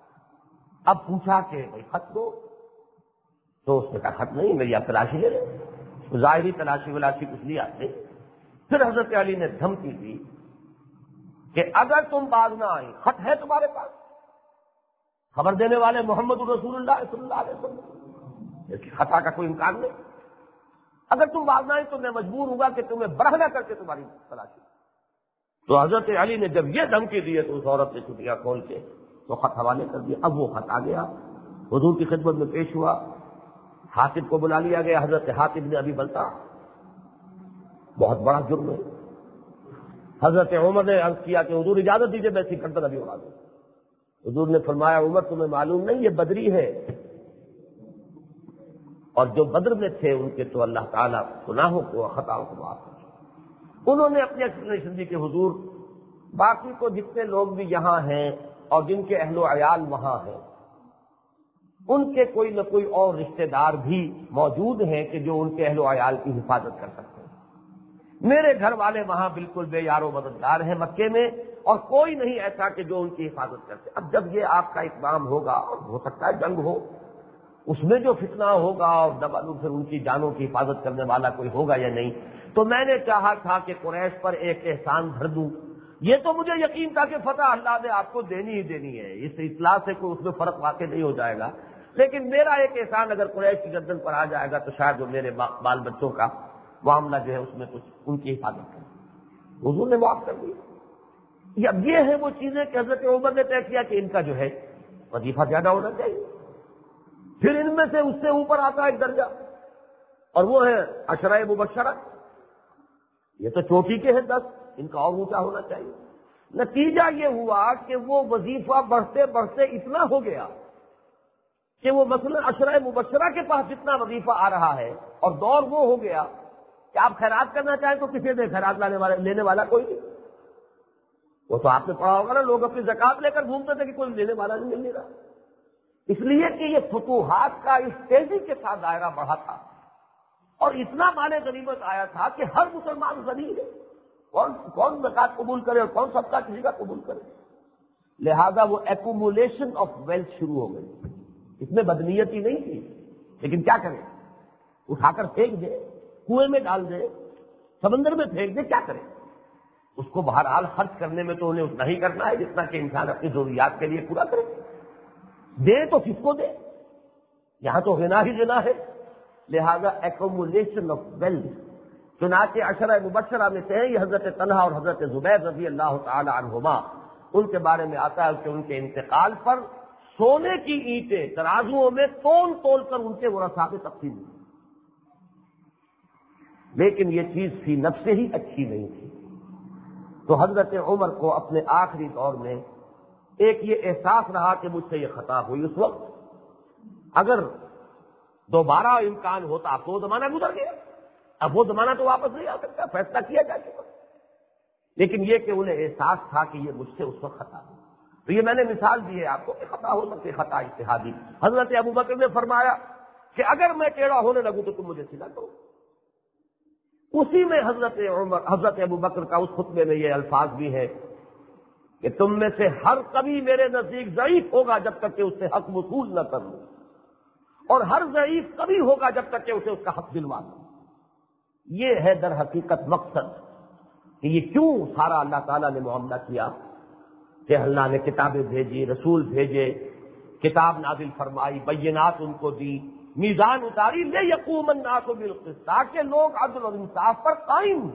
اب پوچھا کہ بھائی خط دو، تو اس نے کہا خط نہیں، میری آپ تلاشی لے لیں۔ ظاہری تلاشی ولاشی کچھ نہیں آتے۔ پھر حضرت علی نے دھمکی دی کہ اگر تم باز نہ آئی، خط ہے تمہارے پاس، خبر دینے والے محمد رسول اللہ صلی اللہ علیہ وسلم، اس کی خطا کا کوئی امکان نہیں، اگر تم باز نہ آئی تو میں مجبور ہوں گا کہ تمہیں برہنہ کر کے تمہاری تلاشی۔ تو حضرت علی نے جب یہ دھمکی دی ہے تو اس عورت نے چٹیا کھول کے تو خط حوالے کر دیا۔ اب وہ خط آ گیا، حضور کی خدمت میں پیش ہوا، حاتب کو بلا لیا گیا۔ حضرت حاتب نے ابھی بلتا، بہت بڑا جرم ہے۔ حضرت عمر نے عرض کیا کہ حضور اجازت دیجیے میں سکندر ابھی اڑا دوں۔ حضور نے فرمایا عمر تمہیں معلوم نہیں یہ بدری ہے، اور جو بدر میں تھے ان کے تو اللہ تعالیٰ گناہوں کو خطاؤں کو معاف کر۔ انہوں نے اپنی ایکسپلینیشن دی کہ حضور باقی کو جتنے لوگ بھی یہاں ہیں اور جن کے اہل و عیال وہاں ہیں، ان کے کوئی نہ کوئی اور رشتہ دار بھی موجود ہیں کہ جو ان کے اہل و عیال کی حفاظت کر سکتے ہیں۔ میرے گھر والے وہاں بالکل بے یار و مددگار ہیں مکے میں، اور کوئی نہیں ایسا کہ جو ان کی حفاظت کرتے۔ اب جب یہ آپ کا اقدام ہوگا، اور ہو سکتا ہے جنگ ہو، اس میں جو فتنہ ہوگا اور دبالو پھر ان کی جانوں کی حفاظت کرنے والا کوئی ہوگا یا نہیں، تو میں نے چاہا تھا کہ قریش پر ایک احسان بھر دوں۔ یہ تو مجھے یقین تھا کہ فتح اللہ نے آپ کو دینی ہی دینی ہے، اس اصلاح سے کوئی اس میں فرق واقع نہیں ہو جائے گا، لیکن میرا ایک احسان اگر قریش کی گردن پر آ جائے گا تو شاید وہ میرے بال بچوں کا معاملہ جو ہے اس میں کچھ ان کی حفاظت کرے۔ حضور نے معاف کر دیا۔ اب یہ ہے وہ چیزیں کہ حضرت عمر نے طے کیا کہ ان کا جو ہے وظیفہ زیادہ ہونا چاہیے۔ پھر ان میں سے اس سے اوپر آتا ہے ایک درجہ، اور وہ ہے عشرہ مبشرہ، یہ تو چوٹی کے ہیں 10، ان کا اور اونچا ہونا چاہیے۔ نتیجہ یہ ہوا کہ وہ وظیفہ بڑھتے بڑھتے اتنا ہو گیا کہ وہ مثلا عشرہ مبشرہ کے پاس جتنا وظیفہ آ رہا ہے اور دور وہ ہو گیا کہ آپ خیرات کرنا چاہیں تو کسی دے خیرات لینے والا کوئی نہیں. وہ تو آپ نے پڑھا ہوگا نا، لوگ اپنی زکات لے کر گھومتے تھے کہ کوئی لینے والا نہیں مل رہا. اس لیے کہ یہ فتوحات کا اس تیزی کے ساتھ دائرہ بڑھا تھا اور اتنا مال غنیمت آیا تھا کہ ہر مسلمان غنی ہے. کون زکات قبول کرے اور کون صدقہ کسی کا قبول کرے. لہذا وہ ایکومولیشن آف ویلتھ شروع ہو گئی. اس میں بدنیتی نہیں تھی، لیکن کیا کریں، اٹھا کر پھینک دے، کنویں میں ڈال دے، سمندر میں پھینک دے، کیا کریں. اس کو بہرحال خرچ کرنے میں تو انہیں اتنا ہی کرنا ہے جتنا کہ انسان اپنی ضروریات کے لیے پورا کرے. دے تو کس کو دے، یہاں تو غنا ہی غنا ہے. لہذا ایکومولیشن آف ویلتھ چنانچہ عشرہ مبشرہ میں سے یہ حضرت طلحہ اور حضرت زبیر رضی اللہ تعالی عنہما، ان کے بارے میں آتا ہے کہ ان کے انتقال پر سونے کی اینٹیں ترازوؤں میں تول کر ان کے ورثاء میں تقسیم ہوئی. لیکن یہ چیز فی نفس ہی اچھی نہیں تھی. تو حضرت عمر کو اپنے آخری دور میں ایک یہ احساس رہا کہ مجھ سے یہ خطا ہوئی. اس وقت اگر دوبارہ امکان ہوتا، اب تو وہ زمانہ گزر گیا، اب وہ زمانہ تو واپس نہیں آ سکتا، فیصلہ کیا جا چکا. لیکن یہ کہ انہیں احساس تھا کہ یہ مجھ سے اس وقت خطا ہوئی. تو یہ میں نے مثال دی ہے آپ کو کہ خطا ہو سکتی، خطا اجتہادی. حضرت ابوبکر نے فرمایا کہ اگر میں ٹیڑھا ہونے لگوں تو تم مجھے سلا کرو. اسی میں حضرت ابوبکر کا اس خطبے میں یہ الفاظ بھی ہے کہ تم میں سے ہر کبھی میرے نزدیک ضعیف ہوگا جب تک کہ اس سے حق وصول نہ کر لوں، اور ہر ضعیف کبھی ہوگا جب تک کہ اسے اس کا حق دلوا دوں. یہ ہے در حقیقت مقصد کہ یہ کیوں سارا اللہ تعالیٰ نے معاملہ کیا کہ اللہ نے کتابیں بھیجی، رسول بھیجے، کتاب نازل فرمائی، بینات ان کو دی، میزان اتاری، لیقوم الناس بالقسط، تاکہ لوگ عدل اور انصاف پر قائم ہوں.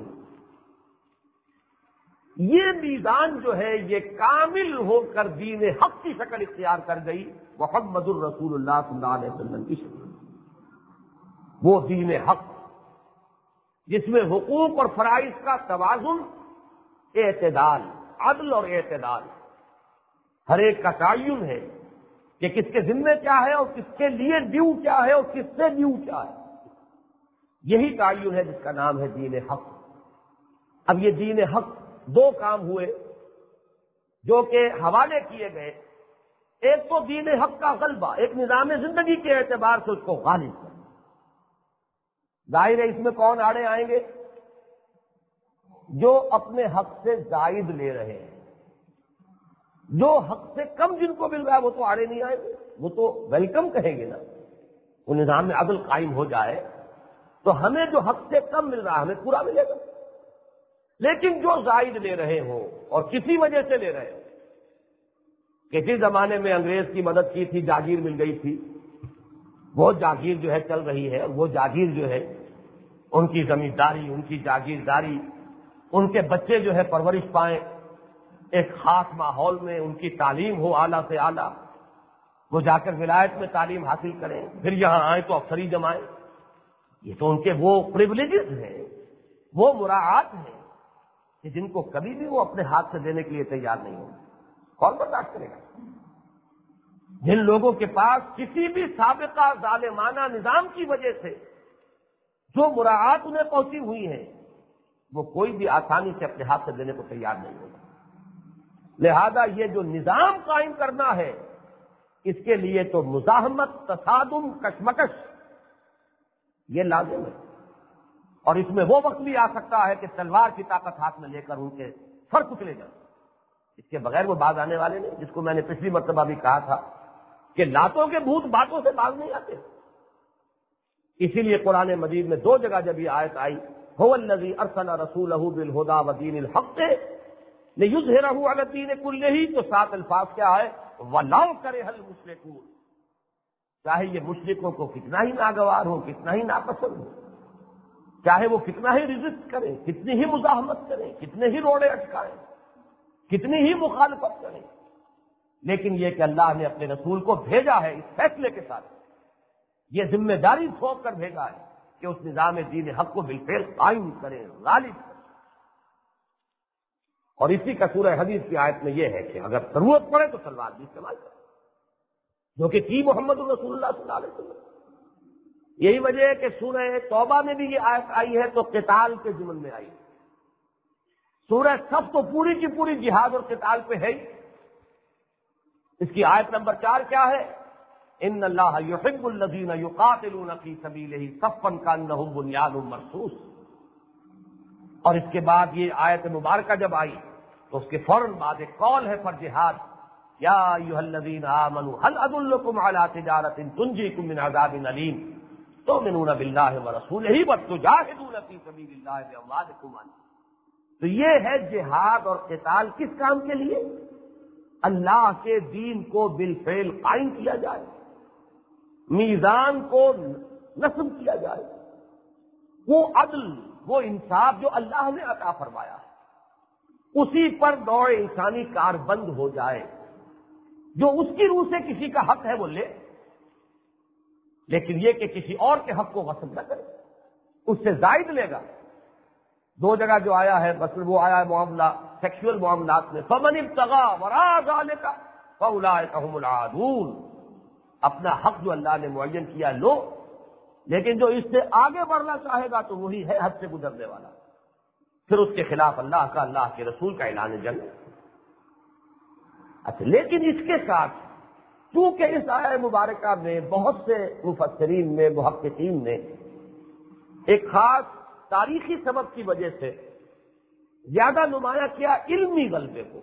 یہ میزان جو ہے یہ کامل ہو کر دین حق کی شکل اختیار کر گئی، محمد الرسول اللہ صلی اللہ علیہ وسلم کی شکل. وہ دین حق جس میں حقوق اور فرائض کا توازن، اعتدال، عدل اور اعتدال، ہر ایک کا تعین ہے کہ کس کے ذمے کیا ہے اور کس کے لیے ڈیو کیا ہے اور کس سے ڈیو کیا ہے. یہی تعین ہے جس کا نام ہے دین حق. اب یہ دین حق دو کام ہوئے جو کہ حوالے کیے گئے. ایک تو دین حق کا غلبہ، ایک نظام زندگی کے اعتبار سے اس کو غالب کرنا. ظاہر ہے اس میں کون آڑے آئیں گے؟ جو اپنے حق سے زائد لے رہے ہیں. جو حق سے کم جن کو مل رہا ہے وہ تو آڑے نہیں آئیں گے، وہ تو ویلکم کہیں گے نا. وہ نظام میں عدل قائم ہو جائے تو ہمیں جو حق سے کم مل رہا ہے ہمیں پورا ملے گا. لیکن جو زائد لے رہے ہوں اور کسی وجہ سے لے رہے ہوں، کسی زمانے میں انگریز کی مدد کی تھی، جاگیر مل گئی تھی، وہ جاگیر جو ہے چل رہی ہے، وہ جاگیر جو ہے ان کی زمینداری، ان کی جاگیرداری، ان کے بچے جو ہے پرورش پائیں ایک خاص ماحول میں، ان کی تعلیم ہو اعلیٰ سے اعلیٰ، وہ جا کر ولایت میں تعلیم حاصل کریں، پھر یہاں آئیں تو افسری جمائیں. یہ تو ان کے وہ پریولیجز ہیں، وہ مراعات ہیں کہ جن کو کبھی بھی وہ اپنے ہاتھ سے دینے کے لیے تیار نہیں ہوں. کون برداشت کرے گا؟ جن لوگوں کے پاس کسی بھی سابقہ ظالمانہ نظام کی وجہ سے جو مراعات انہیں پہنچی ہوئی ہیں، وہ کوئی بھی آسانی سے اپنے ہاتھ سے دینے کو تیار نہیں ہوگا. لہذا یہ جو نظام قائم کرنا ہے اس کے لیے تو مزاحمت، تصادم، کشمکش یہ لازم ہے. اور اس میں وہ وقت بھی آ سکتا ہے کہ تلوار کی طاقت ہاتھ میں لے کر ان کے سر کچلے جائیں. اس کے بغیر وہ باز آنے والے نہیں، جس کو میں نے پچھلی مرتبہ بھی کہا تھا کہ لاتوں کے بھوت باتوں سے باز نہیں آتے. اسی لیے قرآن مجید میں دو جگہ جب یہ آیت آئی، هو الذی ارسل رسولہ بالہدی ودین الحق لیظہرہ علی الدین کلہ، تو 7 الفاظ کیا ہے؟ وَلَوْ کَرِہَ الْمُشْرِکُونَ. چاہے یہ مشرکوں کو کتنا ہی ناگوار ہو، کتنا ہی ناپسند ہو، چاہے وہ کتنا ہی ریزسٹ کریں، کتنی ہی مزاحمت کریں، کتنے ہی روڑے اٹکائیں، کتنی ہی مخالفت کریں، لیکن یہ کہ اللہ نے اپنے رسول کو بھیجا ہے اس فیصلے کے ساتھ، یہ ذمہ داری سونپ کر بھیجا ہے کہ اس نظام دین حق کو بالفعل قائم کریں، غالب کریں. اور اسی کا سورہ حدیث کی آیت میں یہ ہے کہ اگر ضرورت پڑے تو تلوار بھی استعمال کریں. جو کہ کی محمد رسول اللہ صلی اللہ علیہ وسلم۔ یہی وجہ ہے کہ سورہ توبہ میں بھی یہ آیت آئی ہے تو قتال کے ضمن میں آئی۔ سورہ صف تو پوری کی پوری جہاد اور قتال پہ ہے ہی۔ اس کی آیت نمبر 4 کیا ہے؟ ان اللہ یحب الذین یقاتلون فی سبیلہ صفا کانہم بنیان مرصوص۔ اور اس کے بعد یہ آیت مبارکہ جب آئی تو اس کے فوراً بعد ایک قول ہے پر جہاد، یا ایھا الذین آمنوا هل ادلکم علی تجارۃ تنجیکم من عذاب علیم تؤمنون باللہ ورسولہ وتجاہدون فی سبیل اللہ باموالکم۔ تو یہ ہے جہاد اور قتال کس کام کے لیے؟ اللہ کے دین کو بالفعل قائم کیا جائے، میزان کو نصب کیا جائے، وہ عدل وہ انصاف جو اللہ نے عطا فرمایا ہے اسی پر نوع انسانی کار بند ہو جائے، جو اس کی روح سے کسی کا حق ہے وہ لے، لیکن یہ کہ کسی اور کے حق کو غصب نہ کرے، اس سے زائد لے گا۔ 2 جگہ جو آیا ہے مثلا وہ آیا ہے معاملہ سیکشول معاملات میں، فمن ابتغى وراء ذلك فاولئک هم العادون۔ اپنا حق جو اللہ نے معین کیا لو، لیکن جو اس سے آگے بڑھنا چاہے گا تو وہی ہے حد سے گزرنے والا، پھر اس کے خلاف اللہ کا اللہ کے رسول کا اعلان جنگ۔ اچھا، لیکن اس کے ساتھ چونکہ اس آیہ مبارکہ میں بہت سے مفسرین میں محققین نے ایک خاص تاریخی سبب کی وجہ سے زیادہ نمایاں کیا علمی غلبے کو،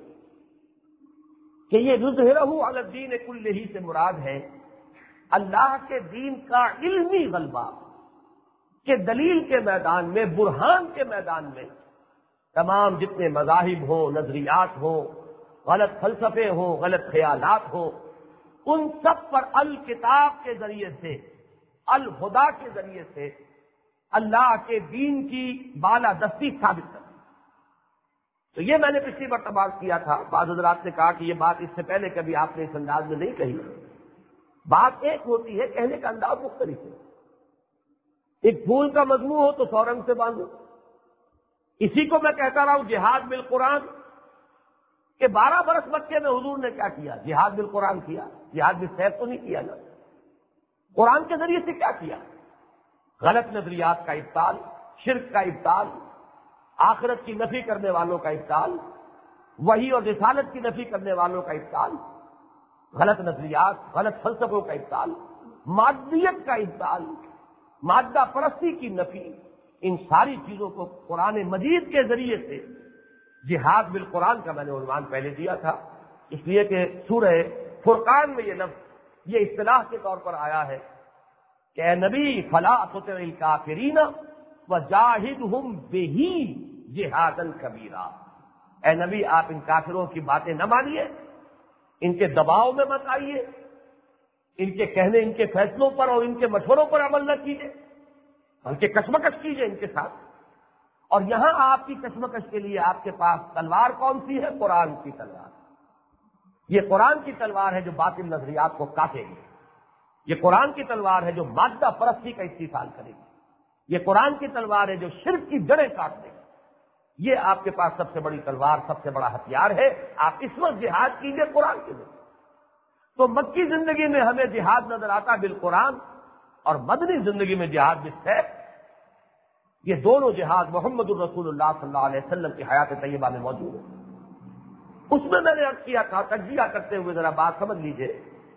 کہ یہ یظہرہ علی الدین کلہ سے مراد ہے اللہ کے دین کا علمی غلبہ، کہ دلیل کے میدان میں، برہان کے میدان میں تمام جتنے مذاہب ہوں، نظریات ہوں، غلط فلسفے ہوں، غلط خیالات ہوں، ان سب پر الکتاب کے ذریعے سے، الہدا کے ذریعے سے اللہ کے دین کی بالادستی ثابت کر۔ تو یہ میں نے پچھلی مرتبہ بات کیا تھا، بعض حضرات نے کہا کہ یہ بات اس سے پہلے کبھی آپ نے اس انداز میں نہیں کہی۔ بات ایک ہوتی ہے، کہنے کا انداز مختلف ہے۔ ایک پھول کا مضمون ہو تو 100 رنگ سے باندھو، اسی کو میں کہتا رہا ہوں جہاد بالقرآن، کہ 12 برس مکے میں حضور نے کیا کیا؟ جہاد بالقرآن کیا، جہاد بالسیف تو نہیں کیا نا، قرآن کے ذریعے سے کیا کیا؟ غلط نظریات کا ابطال، شرک کا ابطال، آخرت کی نفی کرنے والوں کا ابطال، وحی اور رسالت کی نفی کرنے والوں کا ابطال، غلط نظریات، غلط فلسفوں کا ابطال، مادیت کا ابطال، مادہ پرستی کی نفی، ان ساری چیزوں کو قرآن مجید کے ذریعے سے جہاد بالقرآن کا میں نے عنوان پہلے دیا تھا، اس لیے کہ سورہ فرقان میں یہ لفظ، یہ اصطلاح کے طور پر آیا ہے کہ اے نبی فلا تطع الکافرین وجاہدہم بہ جہادا کبیرا۔ اے نبی آپ ان کافروں کی باتیں نہ مانیے، ان کے دباؤ میں مت آئیے، ان کے کہنے، ان کے فیصلوں پر اور ان کے مشوروں پر عمل نہ کیجیے، بلکہ کشمکش کیجیے ان کے ساتھ۔ اور یہاں آپ کی کشمکش کے لیے آپ کے پاس تلوار کون سی ہے؟ قرآن کی تلوار۔ یہ قرآن کی تلوار ہے جو باطل نظریات کو کاٹے گی، یہ قرآن کی تلوار ہے جو مادہ پرستی کا استحصال کرے گی، یہ قرآن کی تلوار ہے جو شرک کی جڑیں کاٹ دے گی۔ یہ آپ کے پاس سب سے بڑی تلوار، سب سے بڑا ہتھیار ہے۔ آپ اس وقت جہاد کیجیے قرآن کے ذریعے۔ تو مکی زندگی میں ہمیں جہاد نظر آتا بالقرآن، اور مدنی زندگی میں جہاد بالسیف۔ یہ دونوں جہاد محمد الرسول اللہ صلی اللہ علیہ وسلم کی حیات طیبہ میں موجود ہے۔ اس میں نے عرض کیا تھا، تجزیہ کرتے ہوئے ذرا بات سمجھ لیجئے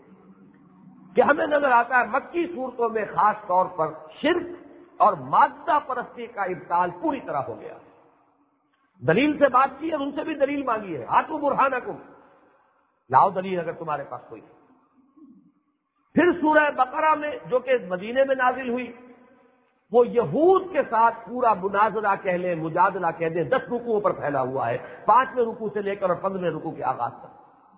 کہ ہمیں نظر آتا ہے مکی صورتوں میں خاص طور پر شرک اور مادہ پرستی کا ابطال پوری طرح ہو گیا۔ دلیل سے بات کی ہے، ان سے بھی دلیل مانگی ہے، ہاتھوں برہانکم، لاؤ دلیل اگر تمہارے پاس کوئی۔ پھر سورہ بقرہ میں جو کہ مدینے میں نازل ہوئی، وہ یہود کے ساتھ پورا مناظرہ کہہ لیں، مجادلہ کہہ دیں، 10 رکوعوں پر پھیلا ہوا ہے، 5ویں رکوع سے لے کر اور 15ویں رکوع کے آغاز تک۔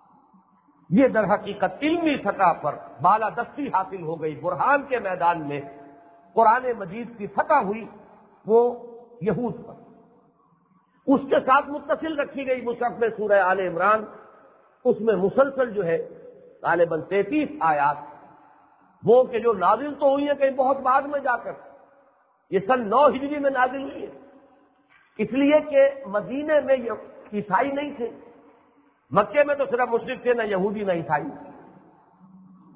یہ در حقیقت علمی سطح پر بالادستی حاصل ہو گئی، برہان کے میدان میں قرآن مجید کی فتح ہوئی وہ یہود پر۔ اس کے ساتھ متصل رکھی گئی مصحف میں سورہ آل عمران، اس میں مسلسل جو ہے غالباً 33 آیات، وہ کہ جو نازل تو ہوئی ہیں کہیں بہت بعد میں جا کر، یہ سن 9 ہجری میں نازل ہوئی ہے، اس لیے کہ مدینے میں عیسائی نہیں تھے، مکے میں تو صرف مشرک تھے، نہ یہودی نہ عیسائی۔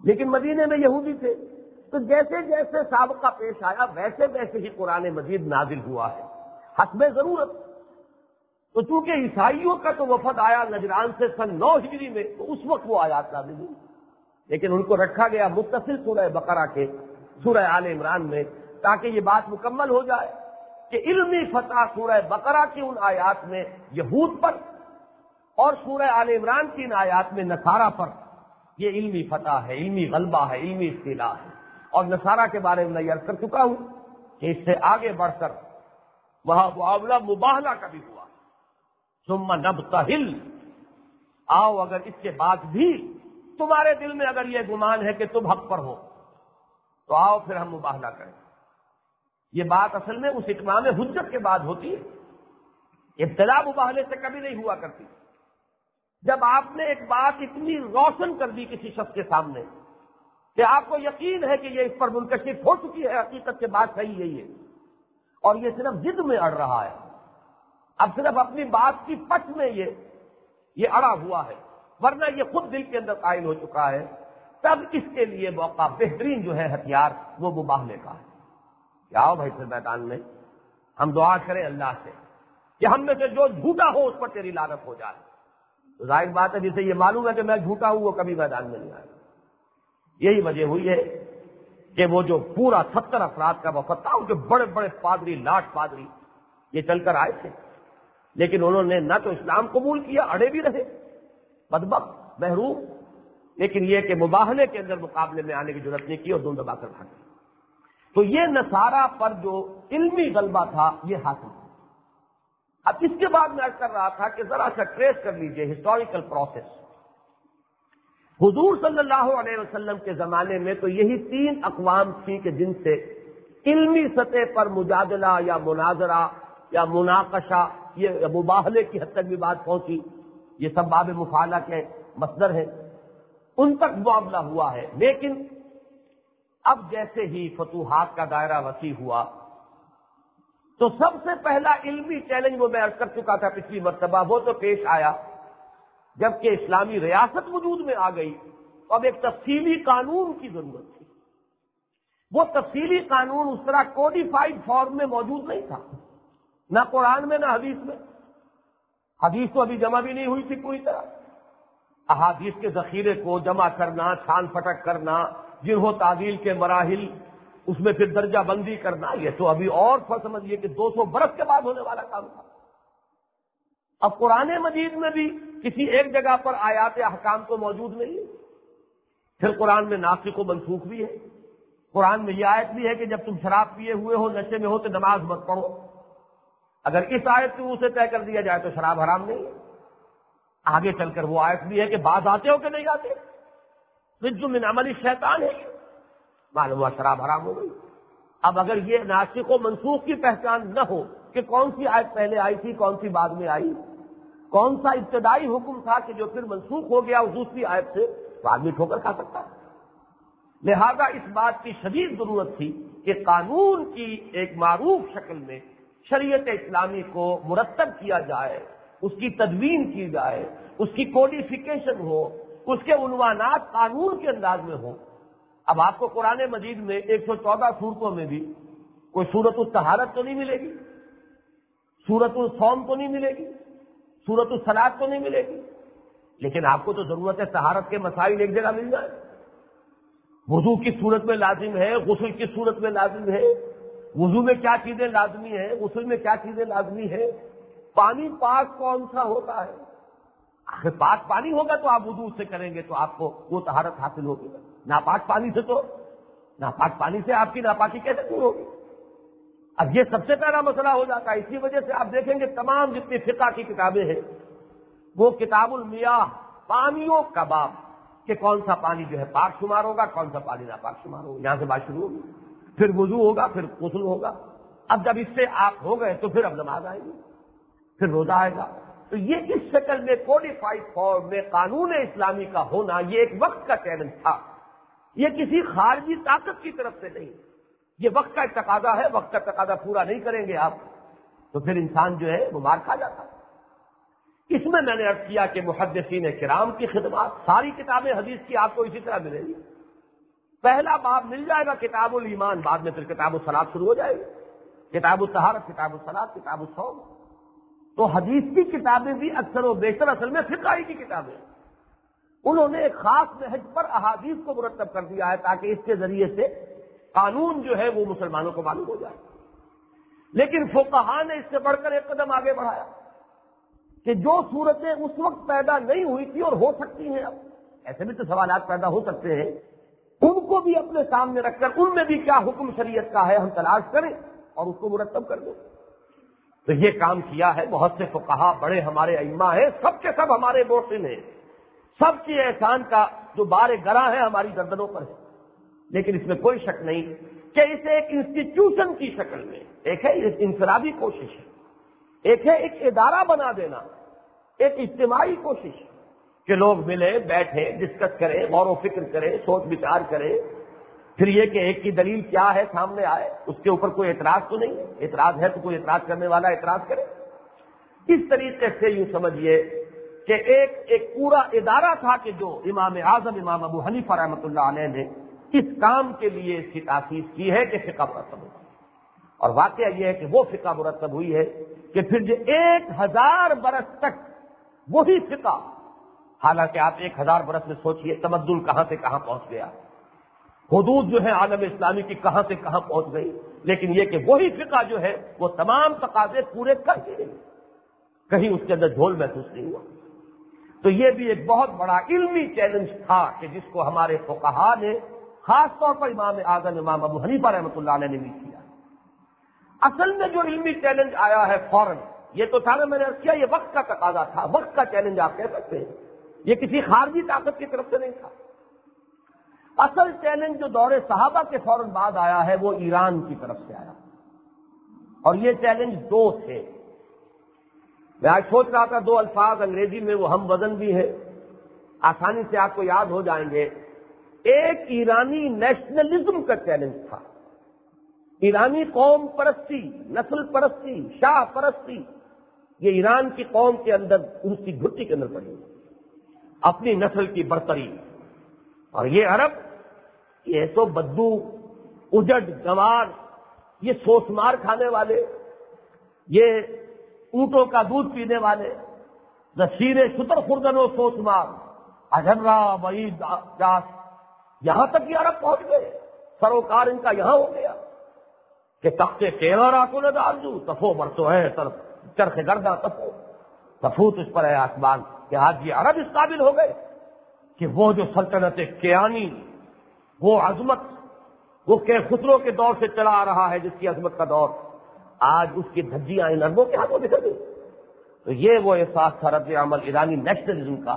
لیکن مدینے میں یہودی تھے، تو جیسے جیسے سابقہ پیش آیا ویسے ویسے ہی قرآن مجید نازل ہوا ہے حسب ضرورت۔ تو چونکہ عیسائیوں کا تو وفد آیا نجران سے سن 9 ہجری میں، تو اس وقت وہ آیات نازل ہوئی، لیکن ان کو رکھا گیا متصل سورہ بقرہ کے سورہ آل عمران میں، تاکہ یہ بات مکمل ہو جائے کہ علمی فتح سورہ بقرہ کی ان آیات میں یہود پر اور سورہ آل عمران کی ان آیات میں نصارہ پر یہ علمی فتح ہے، علمی غلبہ ہے، علمی استیلاء ہے۔ اور نصارہ کے بارے میں میں عرض کر چکا ہوں کہ اس سے آگے بڑھ کر وہاں معاملہ مباہلہ کا بھی ہوا، ثم نبتہل، آؤ اگر اس کے بعد بھی تمہارے دل میں اگر یہ گمان ہے کہ تم حق پر ہو تو آؤ پھر ہم مباہلہ کریں۔ یہ بات اصل میں اس اتمام حجت کے بعد ہوتی ہے، ابتلا مباہلے سے کبھی نہیں ہوا کرتی۔ جب آپ نے ایک بات اتنی روشن کر دی کسی شخص کے سامنے کہ آپ کو یقین ہے کہ یہ اس پر منکشف ہو چکی ہے، حقیقت کے بات صحیح یہی ہے، اور یہ صرف ضد میں اڑ رہا ہے، اب صرف اپنی بات کی پچ میں یہ اڑا ہوا ہے، ورنہ یہ خود دل کے اندر قائل ہو چکا ہے، تب اس کے لیے موقع بہترین جو ہے ہتھیار وہ مباہلے کا ہے کہ آؤ بھائی پھر میدان میں ہم دعا کریں اللہ سے کہ ہم میں سے جو جھوٹا ہو اس پر تیری لعنت ہو جائے۔ تو ظاہر بات ہے جسے یہ معلوم ہے کہ میں جھوٹا ہوں وہ کبھی میدان میں نہیں آئے۔ یہی وجہ ہوئی ہے کہ وہ جو پورا 70 افراد کا وفد تھا، ان کے بڑے بڑے پادری، لاٹ پادری یہ چل کر آئے تھے، لیکن انہوں نے نہ تو اسلام قبول کیا، اڑے بھی رہے، بدبخت، محروم، لیکن یہ کہ مباہلے کے اندر مقابلے میں آنے کی ضرورت نہیں کی اور دم دبا کر بھاگے۔ تو یہ نصارہ پر جو علمی غلبہ تھا یہ حاصل تھا۔ اب اس کے بعد میں عرض کر رہا تھا کہ ذرا سا ٹریس کر لیجئے ہسٹوریکل پروسیس۔ حضور صلی اللہ علیہ وسلم کے زمانے میں تو یہی 3 اقوام تھی کہ جن سے علمی سطح پر مجادلہ یا مناظرہ یا مناقشہ، یہ مباہلے کی حد تک بھی بات پہنچی، یہ سب باب مفاعلہ کے مصدر ہیں، ان تک معاملہ ہوا ہے۔ لیکن اب جیسے ہی فتوحات کا دائرہ وسیع ہوا تو سب سے پہلا علمی چیلنج وہ میں عرض کر چکا تھا پچھلی مرتبہ، وہ تو پیش آیا جبکہ اسلامی ریاست وجود میں آ گئی تو اب ایک تفصیلی قانون کی ضرورت تھی۔ وہ تفصیلی قانون اس طرح کوڈیفائڈ فارم میں موجود نہیں تھا، نہ قرآن میں نہ حدیث میں۔ حدیث تو ابھی جمع بھی نہیں ہوئی تھی پوری طرح، احادیث کے ذخیرے کو جمع کرنا، چھان پھٹک کرنا، جرح و تعدیل کے مراحل، اس میں پھر درجہ بندی کرنا، یہ تو ابھی اور سمجھیے کہ 200 برس کے بعد ہونے والا کام تھا۔ اب قرآن مجید میں بھی کسی ایک جگہ پر آیات احکام تو موجود نہیں ہے، پھر قرآن میں ناسخ و منسوخ بھی ہے، قرآن میں یہ آیت بھی ہے کہ جب تم شراب پیے ہوئے ہو، نشے میں ہو تو نماز مت پڑھو۔ اگر اس آیت کو اسے طے کر دیا جائے تو شراب حرام نہیں ہے۔ آگے چل کر وہ آیت بھی ہے کہ بعض آتے ہو کہ نہیں آتے، رجز من عمل الشیطان ہے، معلوم ہوا شراب حرام ہو گئی۔ اب اگر یہ ناسخ و منسوخ کی پہچان نہ ہو کہ کون سی آیت پہلے آئی تھی کون سی بعد میں آئی، کون سا ابتدائی حکم تھا کہ جو پھر منسوخ ہو گیا اس دوسری آیت سے، تو آدمی ٹھوکر کھا سکتا ہے۔ لہذا اس بات کی شدید ضرورت تھی کہ قانون کی ایک معروف شکل میں شریعت اسلامی کو مرتب کیا جائے، اس کی تدوین کی جائے، اس کی کوڈیفیکیشن ہو، اس کے عنوانات قانون کے انداز میں ہوں۔ اب آپ کو قرآن مجید میں 114 سورتوں میں بھی کوئی سورۃ الطہارت تو نہیں ملے گی، سورۃ الصوم تو نہیں ملے گی، سورۃ الصلاۃ تو نہیں ملے گی، لیکن آپ کو تو ضرورت ہے طہارت کے مسائل ایک جگہ مل جائے۔ وضو کس صورت میں لازم ہے، غسل کس صورت میں لازم ہے، وضو میں کیا چیزیں لازمی ہیں، غسل میں کیا چیزیں لازمی ہیں، پانی پاک کون سا ہوتا ہے۔ آخر پاک پانی ہوگا تو آپ وضو سے کریں گے تو آپ کو وہ طہارت حاصل ہوگی، ناپاک پانی سے تو ناپاک پانی سے آپ کی ناپاکی کیسے دور ہوگی۔ اب یہ سب سے پہلا مسئلہ ہو جاتا ہے۔ اسی وجہ سے آپ دیکھیں گے تمام جتنی فقہ کی کتابیں ہیں وہ کتاب المیاہ، پانیوں کا باب، کہ کون سا پانی جو ہے پاک شمار ہوگا، کون سا پانی ناپاک شمار ہوگا، یہاں سے بات شروع ہوگی، پھر وضو ہوگا، پھر غسل ہوگا۔ اب جب اس سے آپ ہو گئے تو پھر اب نماز آئے گی، پھر روزہ آئے گا۔ تو یہ اس شکل میں کوڈیفائڈ فارم میں قانون اسلامی کا ہونا یہ ایک وقت کا چیلنج تھا، یہ کسی خارجی طاقت کی طرف سے نہیں، یہ وقت کا ایک تقاضا ہے۔ وقت کا تقاضا پورا نہیں کریں گے آپ تو پھر انسان جو ہے وہ مار کھا جاتا ہے۔ اس میں نے عرض کیا کہ محدثین کرام کی خدمات، ساری کتابیں حدیث کی آپ کو اسی طرح ملے گی، پہلا باب مل جائے گا کتاب الایمان، بعد میں پھر کتاب الصلاۃ شروع ہو جائے گی، کتاب الطہارت، کتاب الصلاۃ، کتاب الصوم۔ تو حدیث کی کتابیں بھی اکثر و بیشتر اصل میں فقہ کی کتابیں، انہوں نے ایک خاص نہج پر احادیث کو مرتب کر دیا ہے تاکہ اس کے ذریعے سے قانون جو ہے وہ مسلمانوں کو معلوم ہو جائے۔ لیکن فقہا نے اس سے بڑھ کر ایک قدم آگے بڑھایا کہ جو صورتیں اس وقت پیدا نہیں ہوئی تھی اور ہو سکتی ہیں، اب ایسے بھی تو سوالات پیدا ہو سکتے ہیں، ان کو بھی اپنے سامنے رکھ کر ان میں بھی کیا حکم شریعت کا ہے ہم تلاش کریں اور اس کو مرتب کر دیں۔ تو یہ کام کیا ہے بہت سے فقہا، بڑے ہمارے ائمہ ہیں، سب کے سب ہمارے محسن ہیں، سب کی احسان کا جو بار گراں ہے ہماری گردنوں پر ہے۔ لیکن اس میں کوئی شک نہیں کہ اسے ایک انسٹیٹیوشن کی شکل میں، ایک ہے انفرادی کوشش ہے، ایک ہے ایک ادارہ بنا دینا، ایک اجتماعی کوشش کہ لوگ ملے، بیٹھے، ڈسکس کریں، غور و فکر کریں، سوچ بچار کریں، پھر یہ کہ ایک کی دلیل کیا ہے سامنے آئے، اس کے اوپر کوئی اعتراض تو نہیں ہے، اعتراض ہے تو کوئی اعتراض کرنے والا اعتراض کرے۔ اس طریقے سے یوں سمجھیے کہ ایک پورا ادارہ تھا کہ جو امام اعظم امام ابو حنیفہ رحمۃ اللہ علیہ نے اس کام کے لیے اس کی تاسیس کی ہے کہ فقہ مرتب ہو۔ اور واقعہ یہ ہے کہ وہ فقہ مرتب ہوئی ہے کہ پھر جو 1000 برس تک وہی فقہ، حالانکہ آپ 1000 برس میں سوچئے تمدن کہاں سے کہاں پہنچ گیا، حدود جو ہے عالم اسلامی کی کہاں سے کہاں پہنچ گئی، لیکن یہ کہ وہی فقہ جو ہے وہ تمام تقاضے پورے کر کے گئی، کہیں اس کے اندر جھول محسوس نہیں ہوا۔ تو یہ بھی ایک بہت بڑا علمی چیلنج تھا کہ جس کو ہمارے فقہا نے خاص طور پر امام اعظم امام ابو حنیفہ رحمۃ اللہ علیہ نے بھی کیا۔ اصل میں جو علمی چیلنج آیا ہے فوراً، یہ تو تھا نا، میں نے عرض کیا یہ وقت کا تقاضا تھا، وقت کا چیلنج آپ کہہ سکتے ہیں، یہ کسی خارجی طاقت کی طرف سے نہیں تھا۔ اصل چیلنج جو دور صحابہ کے فوراً بعد آیا ہے وہ ایران کی طرف سے آیا، اور یہ چیلنج 2 تھے۔ میں آج سوچ رہا تھا 2 الفاظ انگریزی میں وہ ہم وزن بھی ہے، آسانی سے آپ کو یاد ہو جائیں گے۔ ایک ایرانی نیشنلزم کا چیلنج تھا، ایرانی قوم پرستی، نسل پرستی، شاہ پرستی، یہ ایران کی قوم کے اندر ان کی گھٹی کے اندر پڑی، اپنی نسل کی برتری۔ اور یہ عرب، یہ تو بدو، اجڑ، گوار، یہ سوس مار کھانے والے، یہ اونٹوں کا دودھ پینے والے، شیر شتر خوردن و سوس مار، اجرا بعید جاس، یہاں تک یہ عرب پہنچ گئے، سروکار ان کا یہاں ہو گیا کہ تختے کیلا راتوں نے آرزو تفو برسو ہے چرخ گردہ تفو تفو تجھ پر ہے آسمان، کہ آج یہ عرب اس قابل ہو گئے کہ وہ جو سلطنت کیانی، وہ عظمت، وہ کہ خسرو کے دور سے چلا آ رہا ہے جس کی عظمت کا دور، آج اس کی دھجیاں ان عربوں کے ہاتھوں بکھر گئی۔ تو یہ وہ احساس تھا رد عمل ایرانی نیشنلزم کا۔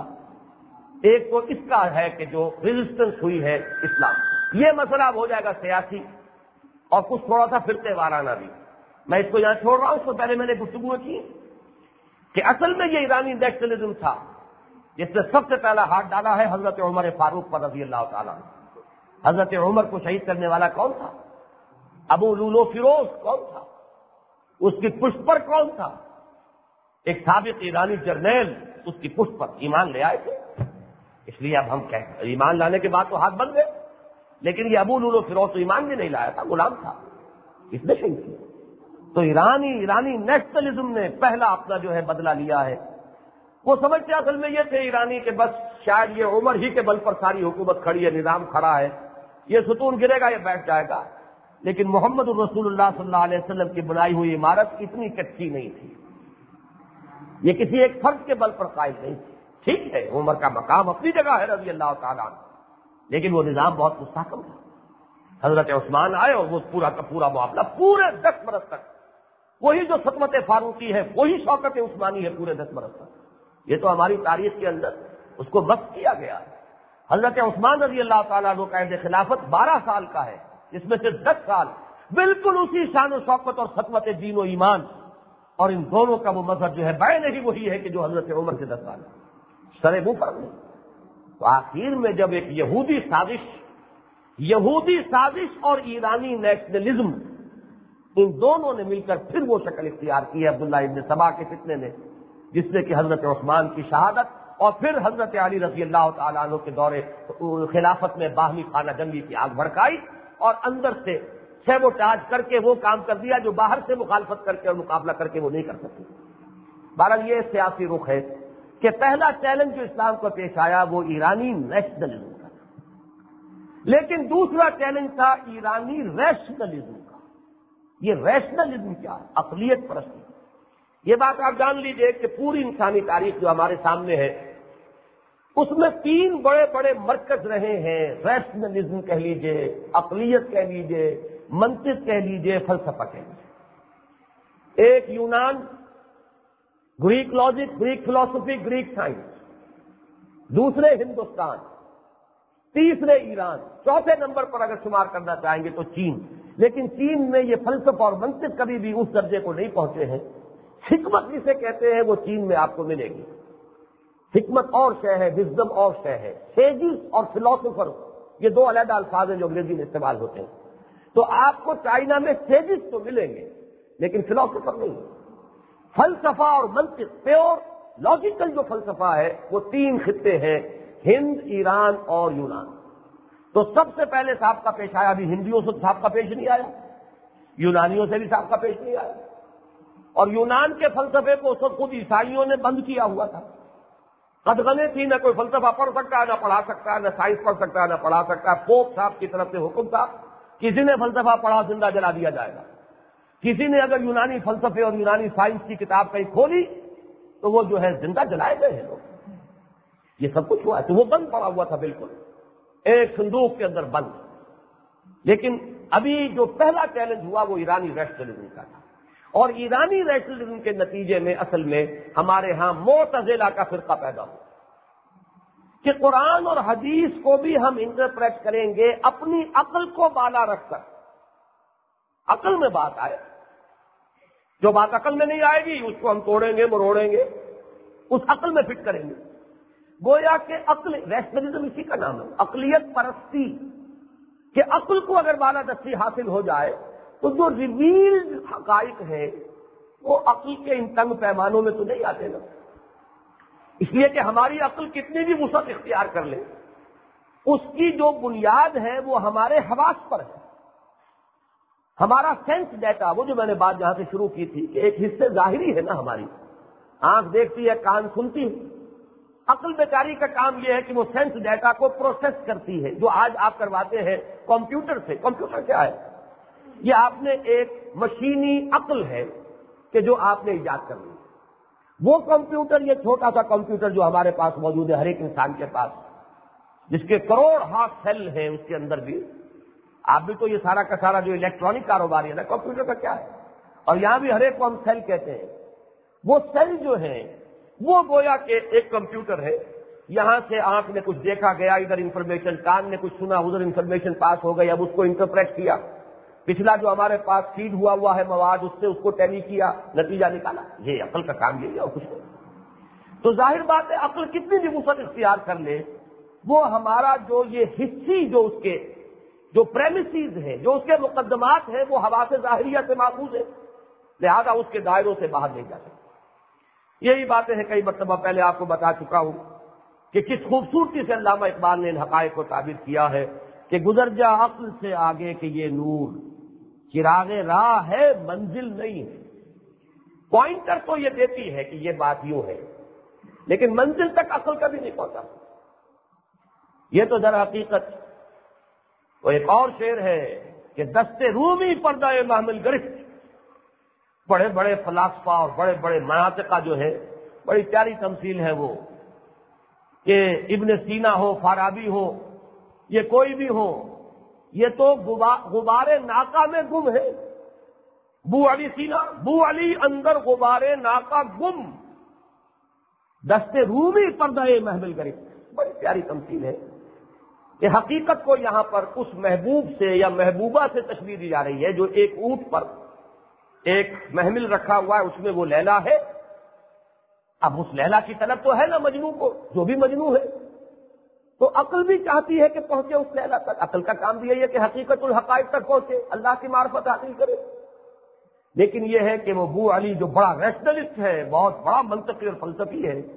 ایک تو اس کا ہے کہ جو ریزسٹنس ہوئی ہے اسلام، یہ مسئلہ اب ہو جائے گا سیاسی اور کچھ تھوڑا سا فرقے وارانہ بھی، میں اس کو یہاں چھوڑ رہا ہوں، اس کو پہلے میں نے گفتگو کی کہ اصل میں یہ ایرانی نیشنلزم تھا جس نے سب سے پہلا ہاتھ ڈالا ہے حضرت عمر فاروق پر رضی اللہ تعالیٰ عنہ۔ حضرت عمر کو شہید کرنے والا کون تھا؟ ابو لولو فیروز کون تھا؟ اس کی پشت پر کون تھا؟ ایک سابق ایرانی جرنیل اس کی پشت پر ایمان لے آئے تھے۔ اس لیے اب ہم کہتے ہیں ایمان لانے کے بعد تو ہاتھ بن گئے، لیکن یہ ابو لولو فیروز تو ایمان بھی نہیں لایا تھا، غلام تھا، اس نے شہید کیا۔ تو ایرانی نیشنلزم نے پہلا اپنا جو ہے بدلہ لیا ہے۔ وہ سمجھتے اصل میں یہ تھے ایرانی کہ بس شاید یہ عمر ہی کے بل پر ساری حکومت کھڑی ہے، نظام کھڑا ہے، یہ ستون گرے گا یہ بیٹھ جائے گا۔ لیکن محمد الرسول اللہ صلی اللہ علیہ وسلم کی بنائی ہوئی عمارت اتنی کچی نہیں تھی، یہ کسی ایک فرد کے بل پر قائم نہیں تھی۔ ٹھیک ہے عمر کا مقام اپنی جگہ ہے رضی اللہ تعالیٰ عنہ، لیکن وہ نظام بہت مستحکم تھا۔ حضرت عثمان آئے اور وہ پورا کا پورا معاملہ پورے 10 برس تک، وہی جو سطوت فاروقی ہے وہی شوکت عثمانی ہے پورے 10 برس تک، یہ تو ہماری تاریخ کے اندر اس کو وقف کیا گیا ہے۔ حضرت عثمان رضی اللہ تعالیٰ عنہ کا عہد خلافت 12 سال کا ہے، جس میں سے 10 سال بالکل اسی شان و شوکت اور سطوت دین و ایمان، اور ان دونوں کا وہ مذہب جو ہے بین ہی وہی ہے کہ جو حضرت عمر کے 10 سال سرے منہ پر نہیں۔ تو آخر میں جب ایک یہودی سازش اور ایرانی نیشنلزم، ان دونوں نے مل کر پھر وہ شکل اختیار کی ہے عبداللہ ابن سبا کے فتنے نے، جس نے کہ حضرت عثمان کی شہادت اور پھر حضرت علی رضی اللہ تعالیٰ عنہ کے دور خلافت میں باہمی خانہ جنگی کی آگ بھڑکائی اور اندر سے سیبوٹاج کر کے وہ کام کر دیا جو باہر سے مخالفت کر کے اور مقابلہ کر کے وہ نہیں کر سکتے۔ بہرحال یہ سیاسی رخ ہے کہ پہلا چیلنج جو اسلام کو پیش آیا وہ ایرانی نیشنلزم کا تھا، لیکن دوسرا چیلنج تھا ایرانی ریشنلزم کا۔ یہ ریشنلزم کیا ہے؟ اقلیت پرستی۔ یہ بات آپ جان لیجئے کہ پوری انسانی تاریخ جو ہمارے سامنے ہے اس میں 3 بڑے بڑے مرکز رہے ہیں، ریشنلزم کہہ لیجئے، اقلیت کہہ لیجئے، منطق کہہ لیجئے، فلسفہ کہہ لیجئے۔ ایک یونان، گریک لاجک، گریک فلسفی، گریک سائنس، دوسرے ہندوستان، تیسرے ایران، چوتھے نمبر پر اگر شمار کرنا چاہیں گے تو چین۔ لیکن چین میں یہ فلسفہ اور منطق کبھی بھی اس درجے کو نہیں پہنچے ہیں۔ حکمت جسے کہتے ہیں وہ چین میں آپ کو ملے گی۔ حکمت اور شے ہے، وزڈم اور شے ہے۔ سیجز اور فلاسفر یہ 2 علیحدہ الفاظ ہیں جو انگریزی میں استعمال ہوتے ہیں۔ تو آپ کو چائنا میں سیجز تو ملیں گے لیکن فلاسفر نہیں۔ فلسفہ اور منطق، پیور لاجیکل جو فلسفہ ہے وہ 3 خطے ہیں، ہند، ایران اور یونان۔ تو سب سے پہلے سابقہ پیش آیا، ابھی ہندیوں سے سابقہ پیش نہیں آیا، یونانیوں سے بھی سابقہ پیش نہیں آیا، اور یونان کے فلسفے کو اس وقت خود عیسائیوں نے بند کیا ہوا تھا۔ قدغنیں تھی، نہ کوئی فلسفہ پڑھ سکتا ہے، نہ پڑھا سکتا ہے، نہ سائنس پڑھ سکتا ہے، نہ پڑھا سکتا ہے۔ پوپ صاحب کی طرف سے حکم تھا، کسی نے فلسفہ پڑھا زندہ جلا دیا جائے گا۔ کسی نے اگر یونانی فلسفے اور یونانی سائنس کی کتاب کہیں کھولی تو وہ جو ہے زندہ جلائے گئے ہیں لوگ۔ یہ سب کچھ ہوا ہے، تو وہ بند پڑا ہوا تھا، بالکل ایک صندوق کے اندر بند۔ لیکن ابھی جو پہلا چیلنج ہوا وہ ایرانی ریشنلزم کا تھا، اور ایرانی ریشنلزم کے نتیجے میں اصل میں ہمارے ہاں معتزلہ کا فرقہ پیدا ہوا کہ قرآن اور حدیث کو بھی ہم انٹرپریٹ کریں گے اپنی عقل کو بالا رکھ کر۔ عقل میں بات آئے، جو بات عقل میں نہیں آئے گی اس کو ہم توڑیں گے، مروڑیں گے، اس عقل میں فٹ کریں گے۔ گویا کہ عقل، ریشنلزم اسی کا نام ہے، عقلیت پرستی، کہ عقل کو اگر بالادستی حاصل ہو جائے تو جو ریویلڈ حقائق ہیں وہ عقل کے ان تنگ پیمانوں میں تو نہیں آتے نا۔ اس لیے کہ ہماری عقل کتنی بھی وسعت اختیار کر لے، اس کی جو بنیاد ہے وہ ہمارے حواس پر ہے۔ ہمارا سینس ڈیٹا، وہ جو میں نے بات جہاں سے شروع کی تھی کہ ایک حصے ظاہری ہے نا، ہماری آنکھ دیکھتی ہے، کان سنتی ہے، عقل بیچاری کا کام یہ ہے کہ وہ سینس ڈیٹا کو پروسیس کرتی ہے، جو آج آپ کرواتے ہیں کمپیوٹر سے۔ کمپیوٹر کیا ہے؟ یہ آپ نے ایک مشینی عقل ہے کہ جو آپ نے ایجاد کر لی۔ وہ کمپیوٹر، یہ چھوٹا سا کمپیوٹر جو ہمارے پاس موجود ہے، ہر ایک انسان کے پاس، جس کے کروڑ سیل ہیں اس کے اندر بھی، آپ بھی تو یہ سارا کا سارا جو الیکٹرانک کاروبار ہے نا، کمپیوٹر کا کیا ہے؟ اور یہاں بھی ہر ایک کو ہم سیل کہتے ہیں۔ وہ سیل جو ہیں وہ گویا کہ ایک کمپیوٹر ہے، یہاں سے آنکھ نے کچھ دیکھا گیا، ادھر انفارمیشن، کان نے کچھ سنا، ادھر انفارمیشن پاس ہو گئی، اب اس کو انٹرپریٹ کیا، پچھلا جو ہمارے پاس فیڈ ہوا ہے مواد، اس سے اس کو ٹیلی کیا، نتیجہ نکالا۔ یہ عقل کا کام یہی ہے اور کچھ نہیں۔ تو ظاہر بات ہے عقل کتنی بھی وسعت اختیار کر لے، وہ ہمارا جو یہ حصی جو اس کے جو پریمیسز ہیں، جو اس کے مقدمات ہیں، وہ حواس ظاہریہ سے ماخوذ ہے، لہذا اس کے دائروں سے باہر نہیں جا سکتے۔ یہی باتیں ہیں، کئی مرتبہ پہلے آپ کو بتا چکا ہوں کہ کس خوبصورتی سے علامہ اقبال نے ان حقائق کو تعبیر کیا ہے کہ گزر جا عقل سے آگے کہ یہ نور چراغ راہ ہے، منزل نہیں ہے۔ پوائنٹر تو یہ دیتی ہے کہ یہ بات یوں ہے، لیکن منزل تک عقل کبھی نہیں پہنچا۔ یہ تو در حقیقت وہ ایک اور شعر ہے کہ دستے رومی پردہ محمل گرفت۔ بڑے بڑے فلاسفہ اور بڑے بڑے مناطقہ جو ہے، بڑی پیاری تمثیل ہے وہ، کہ ابن سینا ہو، فارابی ہو، یہ کوئی بھی ہو، یہ تو غبار ناکا میں گم ہے۔ بو علی سینا، بو علی اندر غبار ناکا گم، دستے رومی پردہ محمل گرفت۔ بڑی پیاری تمثیل ہے کہ حقیقت کو یہاں پر اس محبوب سے یا محبوبہ سے تشبیہ دی جا رہی ہے جو ایک اونٹ پر ایک محمل رکھا ہوا ہے، اس میں وہ لیلا ہے۔ اب اس لیلا کی طلب تو ہے نا مجنوں کو، جو بھی مجنوں ہے، تو عقل بھی چاہتی ہے کہ پہنچے اس لیلا تک۔ عقل کا کام بھی ہے کہ حقیقت الحقائق تک پہنچے، اللہ کی معرفت حاصل کرے۔ لیکن یہ ہے کہ وہ بو علی جو بڑا ریشنلسٹ ہے، بہت بڑا منطقی اور فلسفی ہے،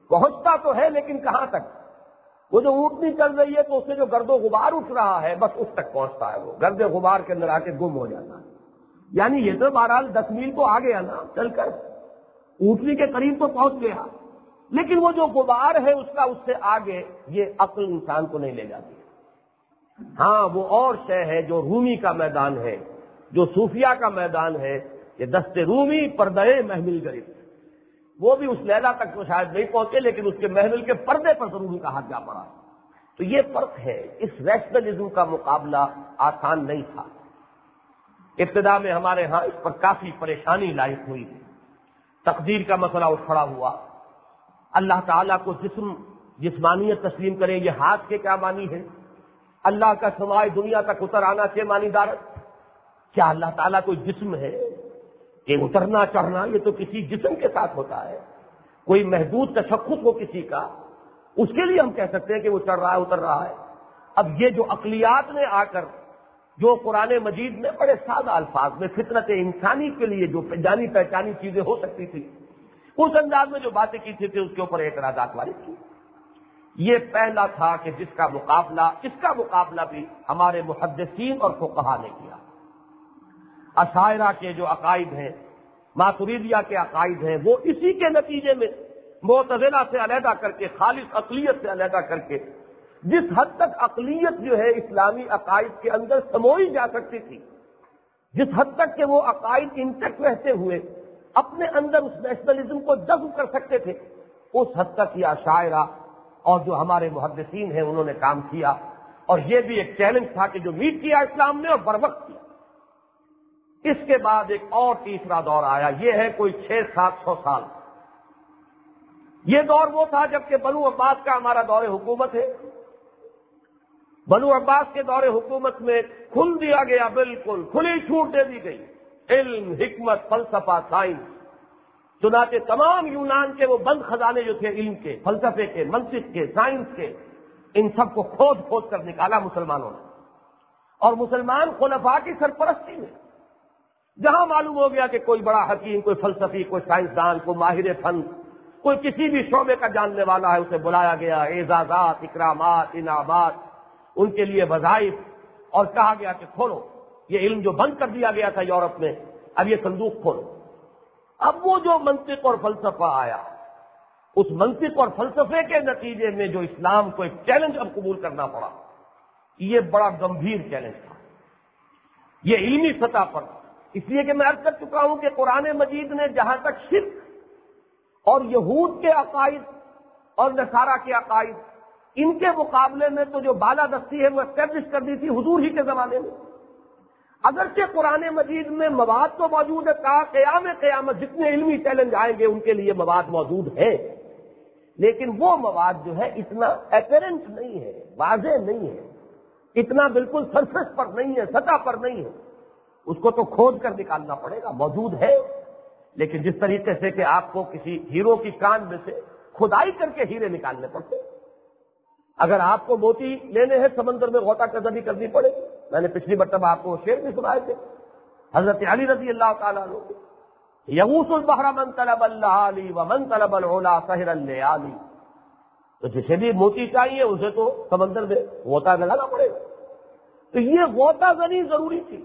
پہنچتا تو ہے لیکن کہاں تک؟ وہ جو اونٹنی چل رہی ہے تو اس سے جو گرد و غبار اٹھ رہا ہے بس اس تک پہنچتا ہے، وہ گرد و غبار کے اندر آ کے گم ہو جاتا ہے۔ یعنی یہ تو بہرحال 10 میل تو آ گیا نا چل کر، اونٹنی کے قریب تو پہنچ گیا، لیکن وہ جو غبار ہے اس کا اس سے آگے یہ عقل انسان کو نہیں لے جاتی۔ ہاں وہ اور شے ہے جو رومی کا میدان ہے، جو صوفیہ کا میدان ہے، یہ دست رومی پردے محمل گرفت، وہ بھی اس لیلا تک تو شاید نہیں پہنچے لیکن اس کے محمل کے پردے پر ضرور ان کا ہاتھ جا پڑا۔ تو یہ فرق ہے، اس ریشنلزم کا مقابلہ آسان نہیں تھا۔ ابتدا میں ہمارے ہاں اس پر کافی پریشانی لاحق ہوئی، تقدیر کا مسئلہ اٹھ کھڑا ہوا، اللہ تعالیٰ کو جسمانیت تسلیم کریں یہ ہاتھ کے کیا معنی ہے؟ اللہ کا سمائے دنیا تک اتر آنا کے معنی دارت، کیا اللہ تعالیٰ کوئی جسم ہے کہ اترنا چڑھنا یہ تو کسی جسم کے ساتھ ہوتا ہے، کوئی محدود تشخص ہو کسی کا، اس کے لیے ہم کہہ سکتے ہیں کہ وہ چڑھ رہا ہے اتر رہا ہے۔ اب یہ جو عقلیات نے آ کر جو قرآن مجید میں بڑے سادہ الفاظ میں فطرت انسانی کے لیے جو جانی پہچانی چیزیں ہو سکتی تھی اس انداز میں جو باتیں کی تھی اس کے اوپر اعتراضات وارد کی۔ یہ پہلا تھا کہ اس کا مقابلہ بھی ہمارے محدثین اور فقہا نے کیا۔ اشاعرہ کے جو عقائد ہیں، ماتریدیہ کے عقائد ہیں، وہ اسی کے نتیجے میں معتزلہ سے علیحدہ کر کے، خالص عقلیت سے علیحدہ کر کے، جس حد تک عقلیت جو ہے اسلامی عقائد کے اندر سموئی جا سکتی تھی، جس حد تک کہ وہ عقائد انٹیکٹ رہتے ہوئے اپنے اندر اس نیشنلزم کو جذب کر سکتے تھے، اس حد تک یہ اشاعرہ اور جو ہمارے محدثین ہیں انہوں نے کام کیا، اور یہ بھی ایک چیلنج تھا کہ جو میٹ کیا اسلام نے اور بروقت کیا۔ اس کے بعد ایک اور تیسرا دور آیا، یہ ہے کوئی 600-700 سال۔ یہ دور وہ تھا جبکہ بنو عباس کا ہمارا دور حکومت ہے۔ بنو عباس کے دور حکومت میں کھل دیا گیا، بالکل کھلی چھوٹ دے دی گئی، علم، حکمت، فلسفہ، سائنس، چنانچہ تمام یونان کے وہ بند خزانے جو تھے علم کے، فلسفے کے، منطق کے، سائنس کے، ان سب کو کھود کھود کر نکالا مسلمانوں نے، اور مسلمان خلفاء کی سرپرستی میں جہاں معلوم ہو گیا کہ کوئی بڑا حکیم، کوئی فلسفی، کوئی سائنسدان، کوئی ماہر فن، کوئی کسی بھی شعبے کا جاننے والا ہے، اسے بلایا گیا، اعزازات، اکرامات، انعامات، ان کے لیے وظائف، اور کہا گیا کہ کھولو یہ علم جو بند کر دیا گیا تھا یورپ میں، اب یہ صندوق کھولو۔ اب وہ جو منطق اور فلسفہ آیا، اس منطق اور فلسفے کے نتیجے میں جو اسلام کو ایک چیلنج اب قبول کرنا پڑا، یہ بڑا گمبھیر چیلنج تھا، یہ علمی سطح پر، اس لیے کہ میں عرض کر چکا ہوں کہ قرآن مجید نے جہاں تک شرک اور یہود کے عقائد اور نصارہ کے عقائد، ان کے مقابلے میں تو جو بالادستی ہے وہ اسٹیبلش کر دی تھی حضور ہی کے زمانے میں۔ اگرچہ قرآن مجید میں مواد تو موجود ہے، تا قیامت جتنے علمی چیلنج آئیں گے ان کے لیے مواد موجود ہے، لیکن وہ مواد جو ہے اتنا اپیرنٹ نہیں ہے، واضح نہیں ہے، اتنا بالکل سرفیس پر نہیں ہے، سطح پر نہیں ہے، اس کو تو کھود کر نکالنا پڑے گا۔ موجود ہے لیکن جس طریقے سے کہ آپ کو کسی ہیرو کی کان میں سے کھدائی کر کے ہیرے نکالنے پڑتے، اگر آپ کو موتی لینے ہیں سمندر میں غوطہ کدی کرنی پڑے گی۔ میں نے پچھلی مرتبہ آپ کو شعر بھی سنائے تھے، حضرت علی رضی اللہ تعالیٰ عنہ، یغوث البحر من طلب اللآلی ومن طلب العلا سہر الليالي، تو جسے بھی موتی چاہیے اسے تو سمندر میں غوطہ لگانا پڑے گا، تو یہ غوطہ زنی ضروری تھی۔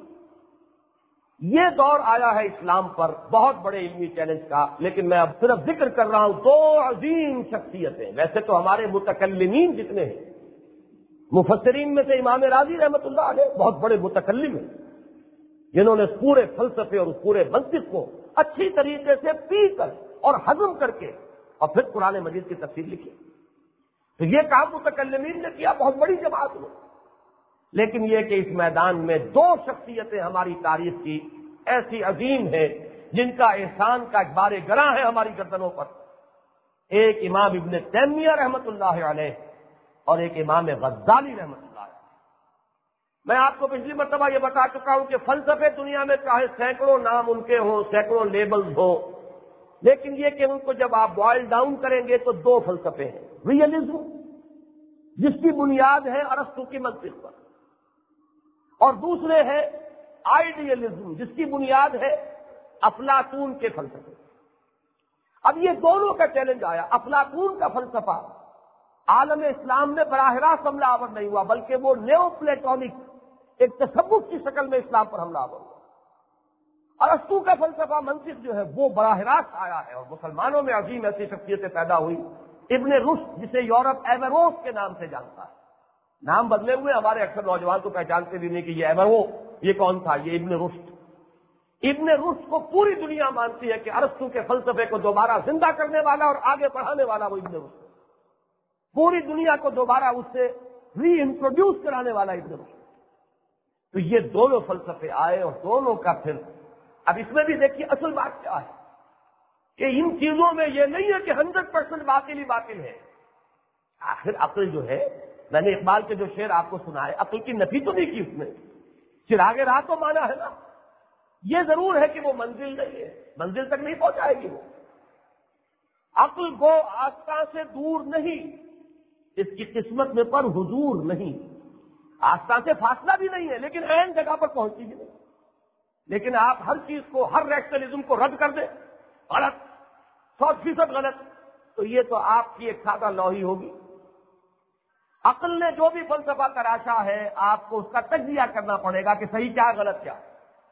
یہ دور آیا ہے اسلام پر بہت بڑے علمی چیلنج کا، لیکن میں اب صرف ذکر کر رہا ہوں دو عظیم شخصیتیں۔ ویسے تو ہمارے متکلمین جتنے ہیں، مفسرین میں سے امام راضی رحمۃ اللہ علیہ بہت بڑے متکلم ہیں، جنہوں نے پورے فلسفے اور پورے منطق کو اچھی طریقے سے پی کر اور ہضم کر کے اور پھر قرآن مجید کی تفسیر لکھی۔ تو یہ کام متکلمین نے کیا، بہت بڑی جماعت میں۔ لیکن یہ کہ اس میدان میں دو شخصیتیں ہماری تاریخ کی ایسی عظیم ہیں جن کا احسان کا ایک بار گراں ہے ہماری گردنوں پر، ایک امام ابن تیمیہ رحمۃ اللہ علیہ اور ایک امام غزالی رحمۃ اللہ علیہ۔ میں آپ کو پچھلی مرتبہ یہ بتا چکا ہوں کہ فلسفے دنیا میں چاہے سینکڑوں نام ان کے ہوں، سینکڑوں لیبلز ہوں، لیکن یہ کہ ان کو جب آپ بوائل ڈاؤن کریں گے تو دو فلسفے ہیں، ریئلزم جس کی بنیاد ہے ارسطو کی منطق پر، اور دوسرے ہے آئیڈیلزم جس کی بنیاد ہے افلاطون کے فلسفے۔ اب یہ دونوں کا چیلنج آیا. افلاطون کا فلسفہ عالم اسلام میں براہ راست حملہ آور نہیں ہوا، بلکہ وہ نیو پلیٹونک ایک تصوف کی شکل میں اسلام پر حملہ آور ہوا. ارسطو کا فلسفہ منطق جو ہے وہ براہ راست آیا ہے، اور مسلمانوں میں عظیم ایسی شخصیتیں پیدا ہوئی. ابن رشد، جسے یورپ ایوروس کے نام سے جانتا ہے، نام بدلے ہوئے، ہمارے اکثر نوجوان تو پہچانتے بھی نہیں کہ یہ ایورو یہ کون تھا. یہ ابن رشد. ابن رشد کو پوری دنیا مانتی ہے کہ ارسطو کے فلسفے کو دوبارہ زندہ کرنے والا اور آگے بڑھانے والا وہ ابن رشد، پوری دنیا کو دوبارہ اس سے ری انٹروڈیوس کرانے والا ابن رشد. تو یہ دونوں فلسفے آئے، اور دونوں کا پھر اب اس میں بھی دیکھیے اصل بات کیا ہے کہ ان چیزوں میں یہ نہیں ہے کہ 100% باطل ہی باطل ہے. آخر عقل جو ہے، میں نے اقبال کے جو شعر آپ کو سنا ہے، عقل کی نفی تو نہیں کی اس نے، چراغ راہ تو مانا ہے نا. یہ ضرور ہے کہ وہ منزل نہیں ہے، منزل تک نہیں پہنچائے گی. وہ عقل کو آستہ سے دور نہیں، اس کی قسمت میں پر حضور نہیں. آستہ سے فاصلہ بھی نہیں ہے، لیکن عین جگہ پر پہنچی بھی نہیں. لیکن آپ ہر چیز کو، ہر ریشنلزم کو رد کر دیں، غلط، 100% غلط، تو یہ تو آپ کی ایک سادہ لوحی ہوگی. عقل نے جو بھی فلسفہ تراشا ہے، آپ کو اس کا تجزیہ کرنا پڑے گا کہ صحیح کیا غلط کیا.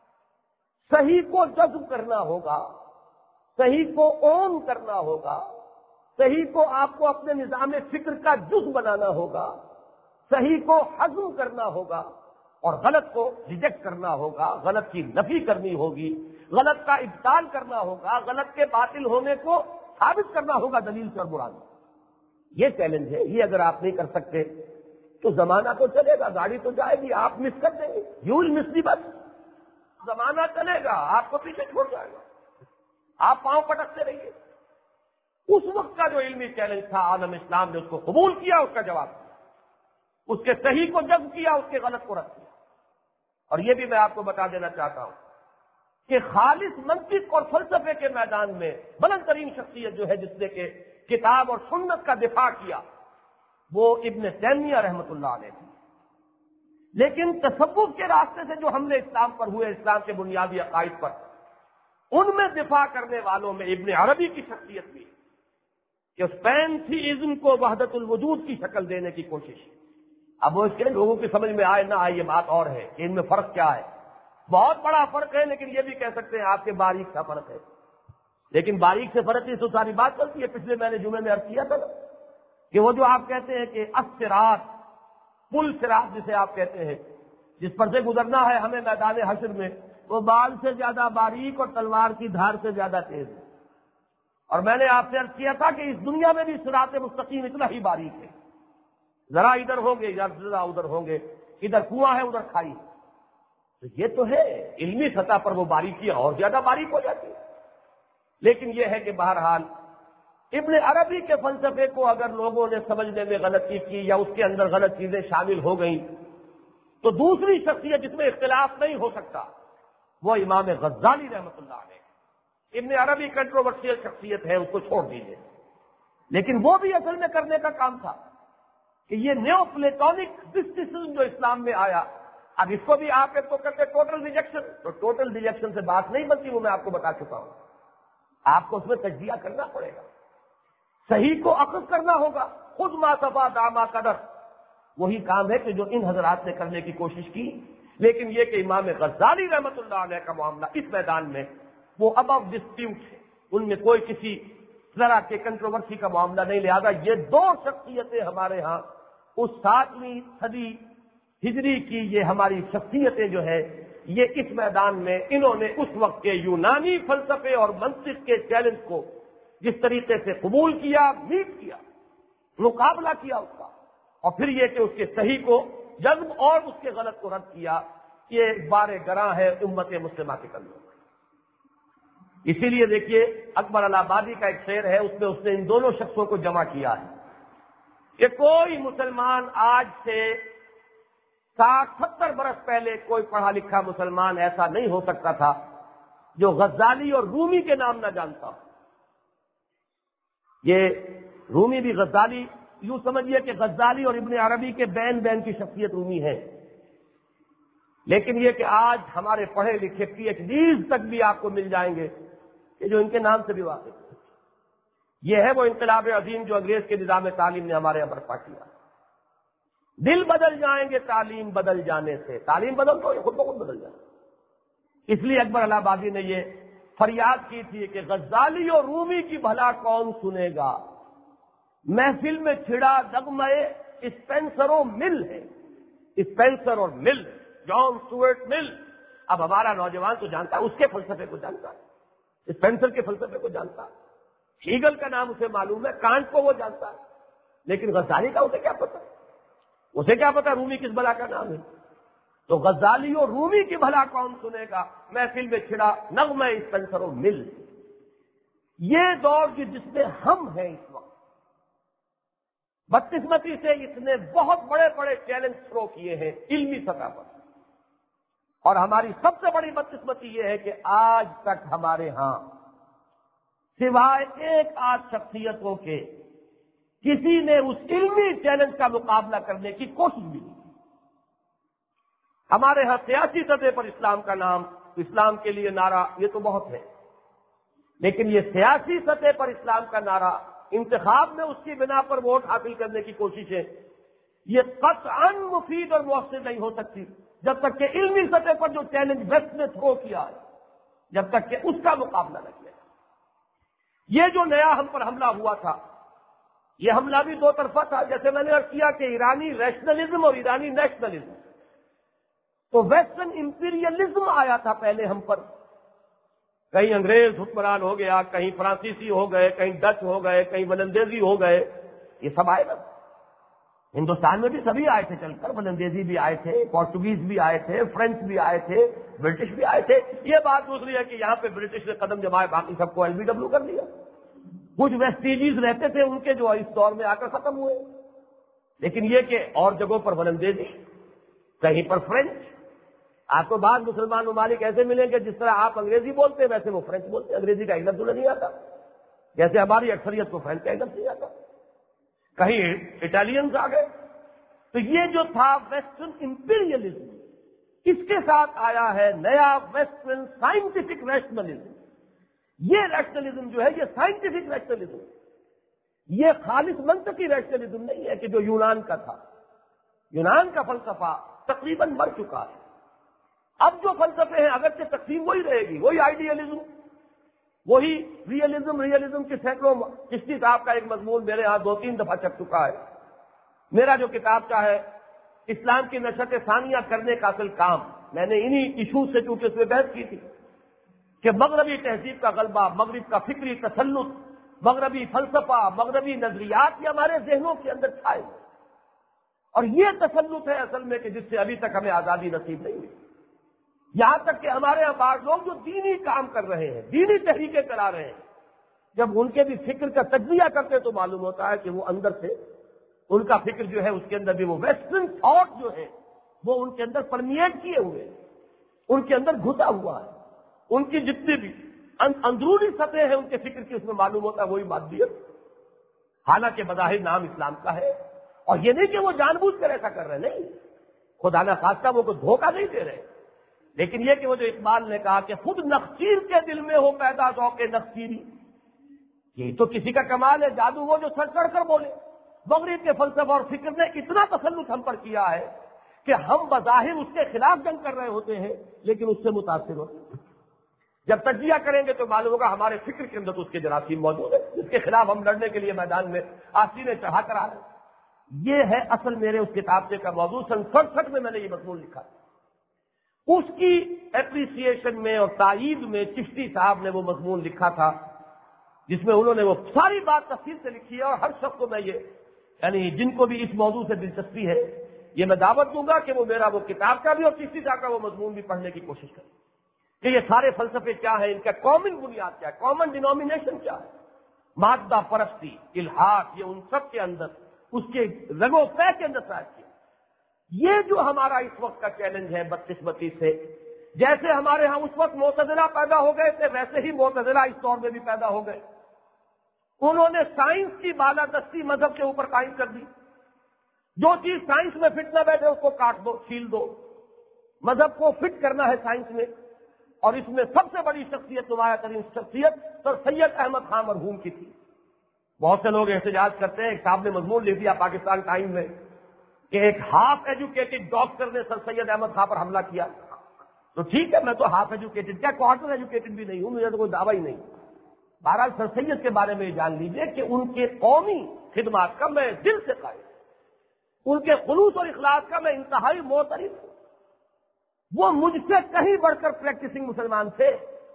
صحیح کو جذب کرنا ہوگا، صحیح کو اون کرنا ہوگا، صحیح کو آپ کو اپنے نظام فکر کا جز بنانا ہوگا، صحیح کو ہضم کرنا ہوگا، اور غلط کو ریجیکٹ کرنا ہوگا، غلط کی نفی کرنی ہوگی، غلط کا ابطال کرنا ہوگا، غلط کے باطل ہونے کو ثابت کرنا ہوگا دلیل سے اور برہان سے. یہ چیلنج ہے. یہ اگر آپ نہیں کر سکتے تو زمانہ تو چلے گا، گاڑی تو جائے گی، آپ مس کر دیں گے، یو ول مس دی بس. زمانہ چلے گا، آپ کو پیچھے چھوڑ جائے گا، آپ پاؤں پٹکتے رہیے. اس وقت کا جو علمی چیلنج تھا، عالم اسلام نے اس کو قبول کیا، اس کا جواب دیا، اس کے صحیح کو جذب کیا، اس کے غلط کو رد کیا. اور یہ بھی میں آپ کو بتا دینا چاہتا ہوں کہ خالص منطق اور فلسفے کے میدان میں بلند ترین شخصیت جو ہے، جس نے کہ کتاب اور سنت کا دفاع کیا، وہ ابن تیمیہ رحمۃ اللہ علیہ تھی. لیکن تصوف کے راستے سے جو حملے اسلام پر ہوئے، اسلام کے بنیادی عقائد پر، ان میں دفاع کرنے والوں میں ابن عربی کی شخصیت بھی، کہ اس پینتھیزم کو وحدت الوجود کی شکل دینے کی کوشش. اب وہ اس کے لوگوں کی سمجھ میں آئے نہ آئے یہ بات اور ہے کہ ان میں فرق کیا ہے. بہت بڑا فرق ہے، لیکن یہ بھی کہہ سکتے ہیں آپ کے باریک سا فرق ہے. لیکن باریک سے فرق اس تو ساری بات چلتی ہے. پچھلے میں نے جمعے میں عرض کیا تھا کہ وہ جو آپ کہتے ہیں کہ الصراط، پل صراط جسے آپ کہتے ہیں، جس پر سے گزرنا ہے ہمیں میدان حشر میں، وہ بال سے زیادہ باریک اور تلوار کی دھار سے زیادہ تیز ہے. اور میں نے آپ سے عرض کیا تھا کہ اس دنیا میں بھی صراط مستقیم اتنا ہی باریک ہے. ذرا ادھر ہوں گے، ذرا ادھر ہوں گے، ادھر کنواں ہے ادھر کھائی. تو یہ تو ہے علمی سطح پر وہ باریکی اور زیادہ باریک ہو جاتی ہے. لیکن یہ ہے کہ بہرحال ابن عربی کے فلسفے کو اگر لوگوں نے سمجھنے میں غلطی کی یا اس کے اندر غلط چیزیں شامل ہو گئیں، تو دوسری شخصیت جس میں اختلاف نہیں ہو سکتا وہ امام غزالی رحمۃ اللہ علیہ. ابن عربی کنٹروورشیل شخصیت ہے، اس کو چھوڑ دیجیے. لیکن وہ بھی اصل میں کرنے کا کام تھا کہ یہ نیو پلیٹونک مسٹیسزم جو اسلام میں آیا، اب اس کو بھی آپ ایک تو کرتے ٹوٹل ریجیکشن، تو ٹوٹل ریجیکشن سے بات نہیں بنتی، وہ میں آپ کو بتا چکا ہوں. آپ کو اس میں تجزیہ کرنا پڑے گا، صحیح کو اخذ کرنا ہوگا. خود ما صفا داما قدر، وہی کام ہے کہ جو ان حضرات نے کرنے کی کوشش کی. لیکن یہ کہ امام غزالی رحمۃ اللہ علیہ کا معاملہ اس میدان میں وہ ابو ڈسپیوٹ ہے، ان میں کوئی کسی طرح کے کنٹروورسی کا معاملہ نہیں. لہذا یہ دو شخصیتیں ہمارے ہاں اس 7ویں صدی ہجری کی یہ ہماری شخصیتیں جو ہے، یہ اس میدان میں انہوں نے اس وقت کے یونانی فلسفے اور منطق کے چیلنج کو جس طریقے سے قبول کیا، میٹ کیا، مقابلہ کیا اس کا، اور پھر یہ کہ اس کے صحیح کو جذب اور اس کے غلط کو رد کیا، یہ بار گراں ہے امت مسلمہ کے کندھوں. اسی لیے دیکھیے اکبر الہآبادی کا ایک شعر ہے، اس میں اس نے ان دونوں شخصوں کو جمع کیا ہے کہ کوئی مسلمان آج سے 60-70 برس پہلے کوئی پڑھا لکھا مسلمان ایسا نہیں ہو سکتا تھا جو غزالی اور رومی کے نام نہ جانتا ہو. یہ رومی بھی غزالی، یوں سمجھیے کہ غزالی اور ابن عربی کے بین بین کی شخصیت رومی ہے. لیکن یہ کہ آج ہمارے پڑھے لکھے پی ایچ ڈیز تک بھی آپ کو مل جائیں گے کہ جو ان کے نام سے بھی واقف ہے. یہ ہے وہ انقلاب عظیم جو انگریز کے نظام تعلیم نے ہمارے یہاں برپا کیا۔ دل بدل جائیں گے تعلیم بدل جانے سے، تعلیم بدل تو یہ خود بخود بدل جائے۔ اس لیے اکبر الہ آبادی نے یہ فریاد کی تھی کہ غزالی اور رومی کی بھلا کون سنے گا، محفل میں چھڑا نغمہ اسپینسر و مل ہے، اسپینسر اور مل، جان سٹورٹ مل۔ اب ہمارا نوجوان تو جانتا ہے، اس کے فلسفے کو جانتا ہے، اسپینسر کے فلسفے کو جانتا ہے، ہیگل کا نام اسے معلوم ہے، کانٹ کو وہ جانتا ہے، لیکن غزالی کا اسے کیا پتا؟ اسے کیا پتا رومی کس بلا کا نام ہے؟ تو غزالی اور رومی کی بھلا کون سنے گا، محفل میں چھڑا نغمہ اسپینسر و مل۔ یہ دور جس میں ہم ہیں اس وقت، بدقسمتی سے اس نے بہت بڑے بڑے چیلنج شروع کیے ہیں علمی سطح پر، اور ہماری سب سے بڑی بدقسمتی یہ ہے کہ آج تک ہمارے ہاں سوائے ایک آدھ شخصیتوں کے کسی نے اس علمی چیلنج کا مقابلہ کرنے کی کوشش بھی نہیں کی۔ ہمارے ہاں سیاسی سطح پر اسلام کا نام، اسلام کے لیے نعرہ، یہ تو بہت ہے، لیکن یہ سیاسی سطح پر اسلام کا نعرہ، انتخاب میں اس کی بنا پر ووٹ حاصل کرنے کی کوششیں، یہ قطعاً مفید اور مؤثر نہیں ہو سکتی جب تک کہ علمی سطح پر جو چیلنج ویسٹ نے تھرو کیا ہے، جب تک کہ اس کا مقابلہ نہ کیا۔ یہ جو نیا ہم پر حملہ ہوا تھا، یہ حملہ بھی دو طرفہ تھا، جیسے میں نے عرض کیا کہ ایرانی ریشنلزم اور ایرانی نیشنلزم۔ تو ویسٹرن امپیریلزم آیا تھا پہلے ہم پر، کہیں انگریز حکمران ہو گیا، کہیں فرانسیسی ہو گئے، کہیں ڈچ ہو گئے، کہیں ولندیزی ہو گئے، یہ سب آئے نا۔ ہندوستان میں بھی سبھی آئے تھے چل کر، ولندیزی بھی آئے تھے، پورتگیز بھی آئے تھے، فرینچ بھی آئے تھے، برٹش بھی آئے تھے۔ یہ بات دوسری ہے کہ یہاں پہ برٹش نے قدم جمائے، باقی سب کو LBW کر دیا۔ کچھ ویسٹ انڈیز رہتے تھے ان کے جو اس دور میں آ کر ختم ہوئے، لیکن یہ کہ اور جگہوں پر ولندیزی، کہیں پر فرینچ۔ آپ کو بعض مسلمان ممالک ایسے ملیں گے جس طرح آپ انگریزی بولتے ہیں ویسے وہ فرینچ بولتے ہیں، انگریزی کا ایک لفظ نہیں آتا، جیسے ہماری اکثریت کو فرینچ کا ایک لفظ نہیں آتا۔ کہیں اٹالینز آ گئے۔ تو یہ جو تھا ویسٹرن امپیریلزم، اس کے ساتھ آیا ہے نیا ویسٹرن سائنٹیفک ریشنلزم۔ یہ ریشنلزم جو ہے یہ سائنٹیفک ریشنلزم، یہ خالص منطقی ریشنلزم نہیں ہے کہ جو یونان کا تھا۔ یونان کا فلسفہ تقریباً مر چکا ہے۔ اب جو فلسفے ہیں اگرچہ تقسیم وہی رہے گی، وہی آئیڈیلزم، وہی ریئلزم کے سینکڑوں۔ چشتی صاحب کا ایک مضمون میرے ہاں 2-3 دفعہ چھپ چکا ہے۔ میرا جو کتاب کا ہے اسلام کی نشأت ثانیہ کرنے کا اصل کام، میں نے انہی ایشوز سے چونکہ اس میں بحث کی تھی کہ مغربی تہذیب کا غلبہ، مغرب کا فکری تسلط، مغربی فلسفہ، مغربی نظریات یہ ہمارے ذہنوں کے اندر چھائے، اور یہ تسلط ہے اصل میں کہ جس سے ابھی تک ہمیں آزادی نصیب نہیں ہوئی۔ یہاں تک کہ ہمارے یہاں بعض لوگ جو دینی کام کر رہے ہیں، دینی تحریکیں چلا رہے ہیں، جب ان کے بھی فکر کا تجزیہ کرتے تو معلوم ہوتا ہے کہ وہ اندر سے ان کا فکر جو ہے اس کے اندر بھی وہ ویسٹرن تھاٹ جو ہے وہ ان کے اندر پرمیٹ کیے ہوئے ہیں، ان کے اندر گھسا ہوا ہے۔ ان کی جتنی بھی اندرونی سطح ہے ان کے فکر کی، اس میں معلوم ہوتا ہے وہی مادیت، حالانکہ بظاہر نام اسلام کا ہے۔ اور یہ نہیں کہ وہ جان بوجھ کر ایسا کر رہے، نہیں، خدا نہ خواستہ وہ کوئی دھوکہ نہیں دے رہے، لیکن یہ کہ وہ جو اقبال نے کہا کہ خود نخچیر کے دل میں ہو پیدا ذوق نخچیری، یہ تو کسی کا کمال ہے، جادو وہ جو سر چڑھ کر بولے۔ مغرب کے فلسفہ اور فکر نے اتنا تسلط ہم پر کیا ہے کہ ہم بظاہر اس کے خلاف جنگ کر رہے ہوتے ہیں لیکن اس سے متاثر ہوتے ہیں۔ جب تجزیہ کریں گے تو معلوم ہوگا ہمارے فکر کے اندر اس کے جراثیم موجود ہیں جس کے خلاف ہم لڑنے کے لیے میدان میں آسینے چڑھا کر آ رہے ہیں۔ یہ ہے اصل میرے اس کتاب سے کا موضوع۔ 67 میں نے یہ مضمون لکھا، اس کی اپریسیشن میں اور تائید میں چشتی صاحب نے وہ مضمون لکھا تھا جس میں انہوں نے وہ ساری بات تفصیل سے لکھی ہے، اور ہر شخص کو میں یہ یعنی جن کو بھی اس موضوع سے دلچسپی ہے یہ میں دعوت دوں گا کہ وہ میرا وہ کتاب کا بھی اور چشتی صاحب کا وہ مضمون بھی پڑھنے کی کوشش کریں کہ یہ سارے فلسفے کیا ہیں، ان کا کامن بنیاد کیا ہے، کامن ڈینومینیشن کیا ہے۔ مادہ پرستی، الحاد، یہ ان سب کے اندر اس کے رگ و پے کے اندر شاید کیا۔ یہ جو ہمارا اس وقت کا چیلنج ہے بدقسمتی سے، جیسے ہمارے ہاں اس وقت معتزلہ پیدا ہو گئے تھے ویسے ہی معتزلہ اس دور میں بھی پیدا ہو گئے۔ انہوں نے سائنس کی بالادستی مذہب کے اوپر قائم کر دی۔ جو چیز سائنس میں فٹ نہ بیٹھے اس کو کاٹ دو، چھیل دو۔ مذہب کو فٹ کرنا ہے سائنس میں، اور اس میں سب سے بڑی شخصیت، نمایاں ترین شخصیت سر سید احمد خان مرحوم کی تھی۔ بہت سے لوگ احتجاج کرتے ہیں، ایک صاحب نے مضمون لکھ دیا پاکستان ٹائم میں کہ ایک ہاف ایجوکیٹڈ ڈاکٹر نے سر سید احمد خان پر حملہ کیا. تو ٹھیک ہے، میں تو ہاف ایجوکیٹڈ کیا کوارٹر ایجوکیٹڈ بھی نہیں ہوں، مجھے تو کوئی دعویٰ ہی نہیں. بہرحال سر سید کے بارے میں یہ جان لیجیے کہ ان کے قومی خدمات کا میں دل سے قائل ہوں، ان کے خلوص اور اخلاص کا میں انتہائی معترف ہوں. وہ مجھ سے کہیں بڑھ کر پریکٹسنگ مسلمان تھے.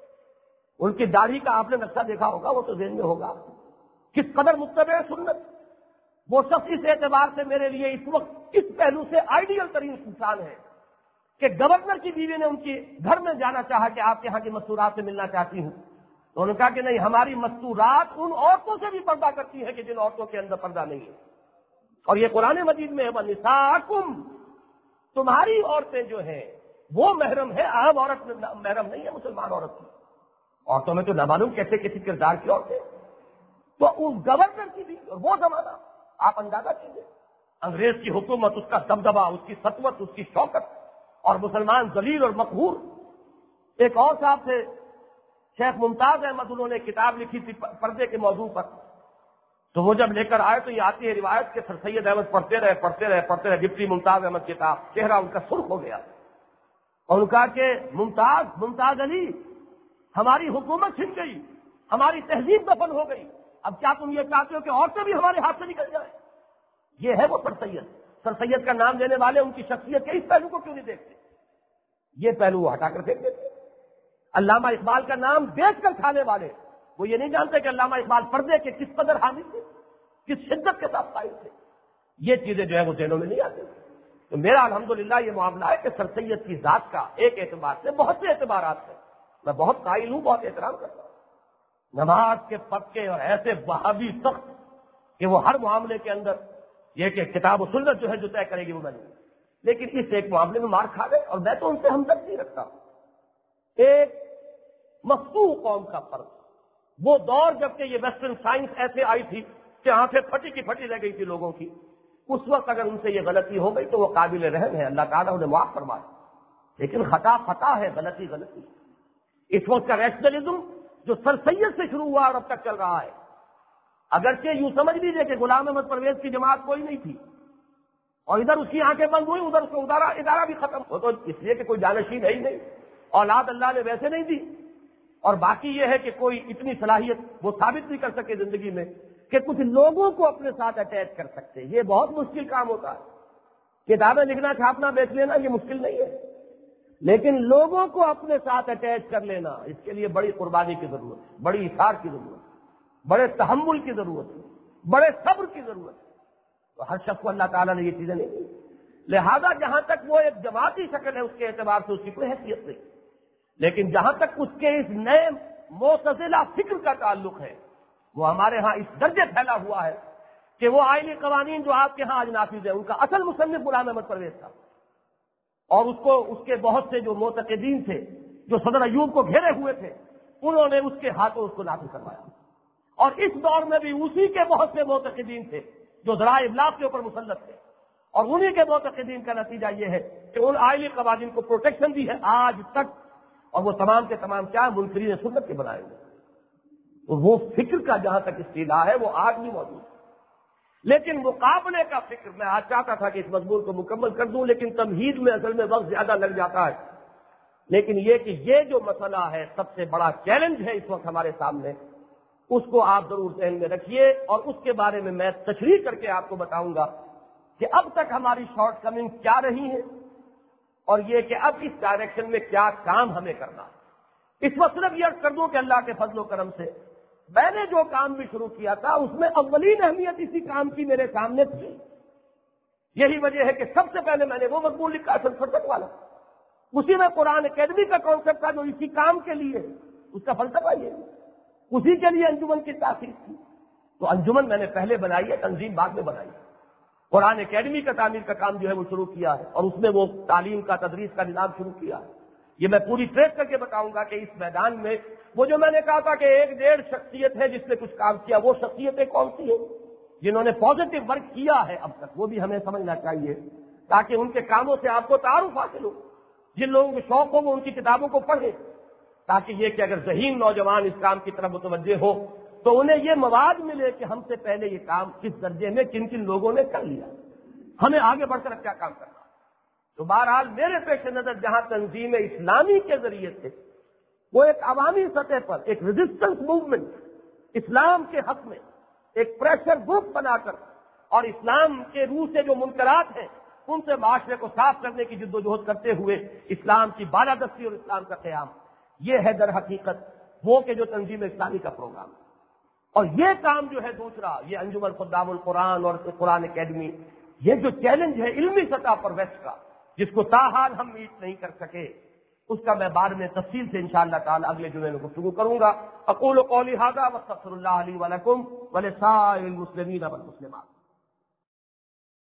ان کی داڑھی کا آپ نے نقشہ دیکھا ہوگا، وہ تو ذہن میں ہوگا کس قدر متبع سنت. وہ شخص اس اعتبار سے میرے لیے اس وقت اس پہلو سے آئیڈیل ترین انسان ہے کہ گورنر کی بیوی نے ان کے گھر میں جانا چاہا کہ آپ کے یہاں کی مستورات سے ملنا چاہتی ہوں، تو انہوں نے کہا کہ نہیں، ہماری مستورات ان عورتوں سے بھی پردہ کرتی ہیں کہ جن عورتوں کے اندر پردہ نہیں ہے. اور یہ قرآن مجید میں ہے وَنِسَاءَکُمْ، تمہاری عورتیں جو ہیں وہ محرم ہے، عام عورت میں محرم نہیں ہے مسلمان عورت کی. عورتوں میں تو نہ معلوم کیسے کسی کردار کی عورتیں. تو اس گورنر کی بھی اور وہ زمانہ آپ اندازہ کیجیے، انگریز کی حکومت، اس کا دبدبا، اس کی سطوت، اس کی شوکت، اور مسلمان ذلیل اور مقہور. ایک اور صاحب تھے شیخ ممتاز احمد، انہوں نے کتاب لکھی تھی پردے کے موضوع پر. تو وہ جب لے کر آئے تو یہ آتی ہے روایت کہ سر سید احمد پڑھتے رہے ڈپٹی ممتاز احمد کتاب، چہرہ ان کا سرخ ہو گیا اور ان کا کہ ممتاز علی، ہماری حکومت چھن گئی، ہماری تہذیب دفن ہو گئی، اب کیا تم یہ چاہتے ہو کہ عورتیں بھی ہمارے ہاتھ سے نکل جائیں؟ یہ ہے وہ سر سید. سر سید کا نام دینے والے ان کی شخصیت کے اس پہلو کو کیوں نہیں دیکھتے؟ یہ پہلو وہ ہٹا کر پھینک دیتے. علامہ اقبال کا نام بیچ کر کھانے والے وہ یہ نہیں جانتے کہ علامہ اقبال پردے کے کس قدر حامی تھے، کس شدت کے ساتھ قائم تھے. یہ چیزیں جو ہے وہ ذہنوں میں نہیں آتی. تو میرا الحمدللہ یہ معاملہ ہے کہ سر سید کی ذات کا ایک اعتبار سے بہت سے اعتبارات ہیں میں بہت قائل ہوں، بہت احترام کرتا ہوں. نماز کے پکے اور ایسے وہابی سخت کہ وہ ہر معاملے کے اندر یہ کہ کتاب و سنت جو ہے جو طے کرے گی وہ میں نہیں، لیکن اس ایک معاملے میں مار کھا گئے اور میں تو ان سے ہمدردی رکھتا ہوں. ایک مفتوح قوم کا فرق، وہ دور جب کہ یہ ویسٹرن سائنس ایسے آئی تھی کہ آنکھیں پھٹی کی پھٹی رہ گئی تھی لوگوں کی، اس وقت اگر ان سے یہ غلطی ہو گئی تو وہ قابل رحم ہے، اللہ تعالیٰ انہیں معاف فرمائے. لیکن خطا ہے، غلطی. اس وقت کا ریشنلزم جو سر سید سے شروع ہوا اور اب تک چل رہا ہے، اگرچہ یوں سمجھ لیجیے کہ غلام احمد پرویز کی جماعت کوئی نہیں تھی اور ادھر اس کی آنکھیں بند ہوئی، ادھر اس کا ادارہ بھی ختم ہو، تو اس لیے کہ کوئی جانشین ہے ہی نہیں، اولاد اللہ نے ویسے نہیں دی. اور باقی یہ ہے کہ کوئی اتنی صلاحیت وہ ثابت نہیں کر سکے زندگی میں کہ کچھ لوگوں کو اپنے ساتھ اٹیچ کر سکتے. یہ بہت مشکل کام ہوتا ہے. کتابیں لکھنا، چھاپنا، بیچ لینا یہ مشکل نہیں ہے، لیکن لوگوں کو اپنے ساتھ اٹیچ کر لینا، اس کے لیے بڑی قربانی کی ضرورت ہے، بڑی اثار کی ضرورت ہے، بڑے تحمل کی ضرورت ہے، بڑے صبر کی ضرورت ہے. تو ہر شخص کو اللہ تعالیٰ نے یہ چیزیں نہیں دی. لہذا جہاں تک وہ ایک جماعتی شکل ہے اس کے اعتبار سے اس کی کوئی حیثیت نہیں، لیکن جہاں تک اس کے اس نئے معتزلہ فکر کا تعلق ہے وہ ہمارے ہاں اس درجے پھیلا ہوا ہے کہ وہ آئینی قوانین جو آپ کے ہاں آج نافذ ہیں ان کا اصل مصنف غلام احمد پرویز تھا، اور اس کے بہت سے جو معتقدین تھے جو صدر ایوب کو گھیرے ہوئے تھے انہوں نے اس کے ہاتھوں اس کو نافذ کروایا. اور اس دور میں بھی اسی کے بہت سے معتقدین تھے جو ذرائع ابلاغ کے اوپر مسلط تھے، اور انہی کے معتقدین کا نتیجہ یہ ہے کہ ان آئلی قوانین کو پروٹیکشن دی ہے آج تک، اور وہ تمام کے تمام کیا منکرین سنت کے بنائے ہوئے. تو وہ فکر کا جہاں تک استعداد ہے وہ آج بھی موجود ہے. لیکن مقابلے کا فکر میں آج چاہتا تھا کہ اس مضمون کو مکمل کر دوں، لیکن تمہید میں اصل میں وقت زیادہ لگ جاتا ہے. لیکن یہ کہ یہ جو مسئلہ ہے سب سے بڑا چیلنج ہے اس وقت ہمارے سامنے، اس کو آپ ضرور ذہن میں رکھیے، اور اس کے بارے میں میں تشریح کر کے آپ کو بتاؤں گا کہ اب تک ہماری شارٹ کمنگ کیا رہی ہے اور یہ کہ اب اس ڈائریکشن میں کیا کام ہمیں کرنا. اس وقت صرف یہ عرض کر دوں کہ اللہ کے فضل و کرم سے میں نے جو کام بھی شروع کیا تھا اس میں اولین اہمیت اسی کام کی میرے سامنے تھی. یہی وجہ ہے کہ سب سے پہلے میں نے وہ مضمون لکھا فلسفہ والا، اسی میں قرآن اکیڈمی کا کانسیپٹ تھا جو اسی کام کے لیے، اس کا فلسفہ یہ اسی کے لیے انجمن کی تاسیس تھی. تو انجمن میں نے پہلے بنائی ہے، تنظیم بعد میں بنائی ہے. قرآن اکیڈمی کا تعمیر کا کام جو ہے وہ شروع کیا ہے، اور اس میں وہ تعلیم کا تدریس کا نظام شروع کیا ہے. یہ میں پوری ٹریس کر کے بتاؤں گا کہ اس میدان میں وہ جو میں نے کہا تھا کہ 1-1.5 شخصیت ہے جس نے کچھ کام کیا، وہ شخصیتیں کون سی ہیں جنہوں نے پازیٹو ورک کیا ہے اب تک، وہ بھی ہمیں سمجھنا چاہیے تاکہ ان کے کاموں سے آپ کو تعارف حاصل ہو. جن لوگوں کو شوق ہو وہ ان کی کتابوں کو پڑھیں، تاکہ یہ کہ اگر ذہین نوجوان اس کام کی طرف متوجہ ہو تو انہیں یہ مواد ملے کہ ہم سے پہلے یہ کام کس درجے میں کن کن لوگوں نے کر لیا، ہمیں آگے بڑھ کر کیا کام کرنا۔ تو بہرحال میرے پیش نظر جہاں تنظیم اسلامی کے ذریعے سے وہ ایک عوامی سطح پر ایک ریزسٹنس موومنٹ اسلام کے حق میں ایک پریشر گروپ بنا کر اور اسلام کے روح سے جو منکرات ہیں ان سے معاشرے کو صاف کرنے کی جدوجہد کرتے ہوئے اسلام کی بالادستی اور اسلام کا قیام، یہ ہے در حقیقت وہ کہ جو تنظیم اسلامی کا پروگرام۔ اور یہ کام جو ہے دوسرا، یہ انجمن خدام القرآن اور قرآن اکیڈمی، یہ جو چیلنج ہے علمی سطح پر ویسٹ کا، جس کو تاحال ہم میٹ نہیں کر سکے، اس کا میں بعد میں تفصیل سے انشاءاللہ تعالی اگلے جمعے میں گفتگو کروں گا۔ اقول قولی ھذا واستغفر اللہ لی ولکم ولسائر المسلمین والمسلمات۔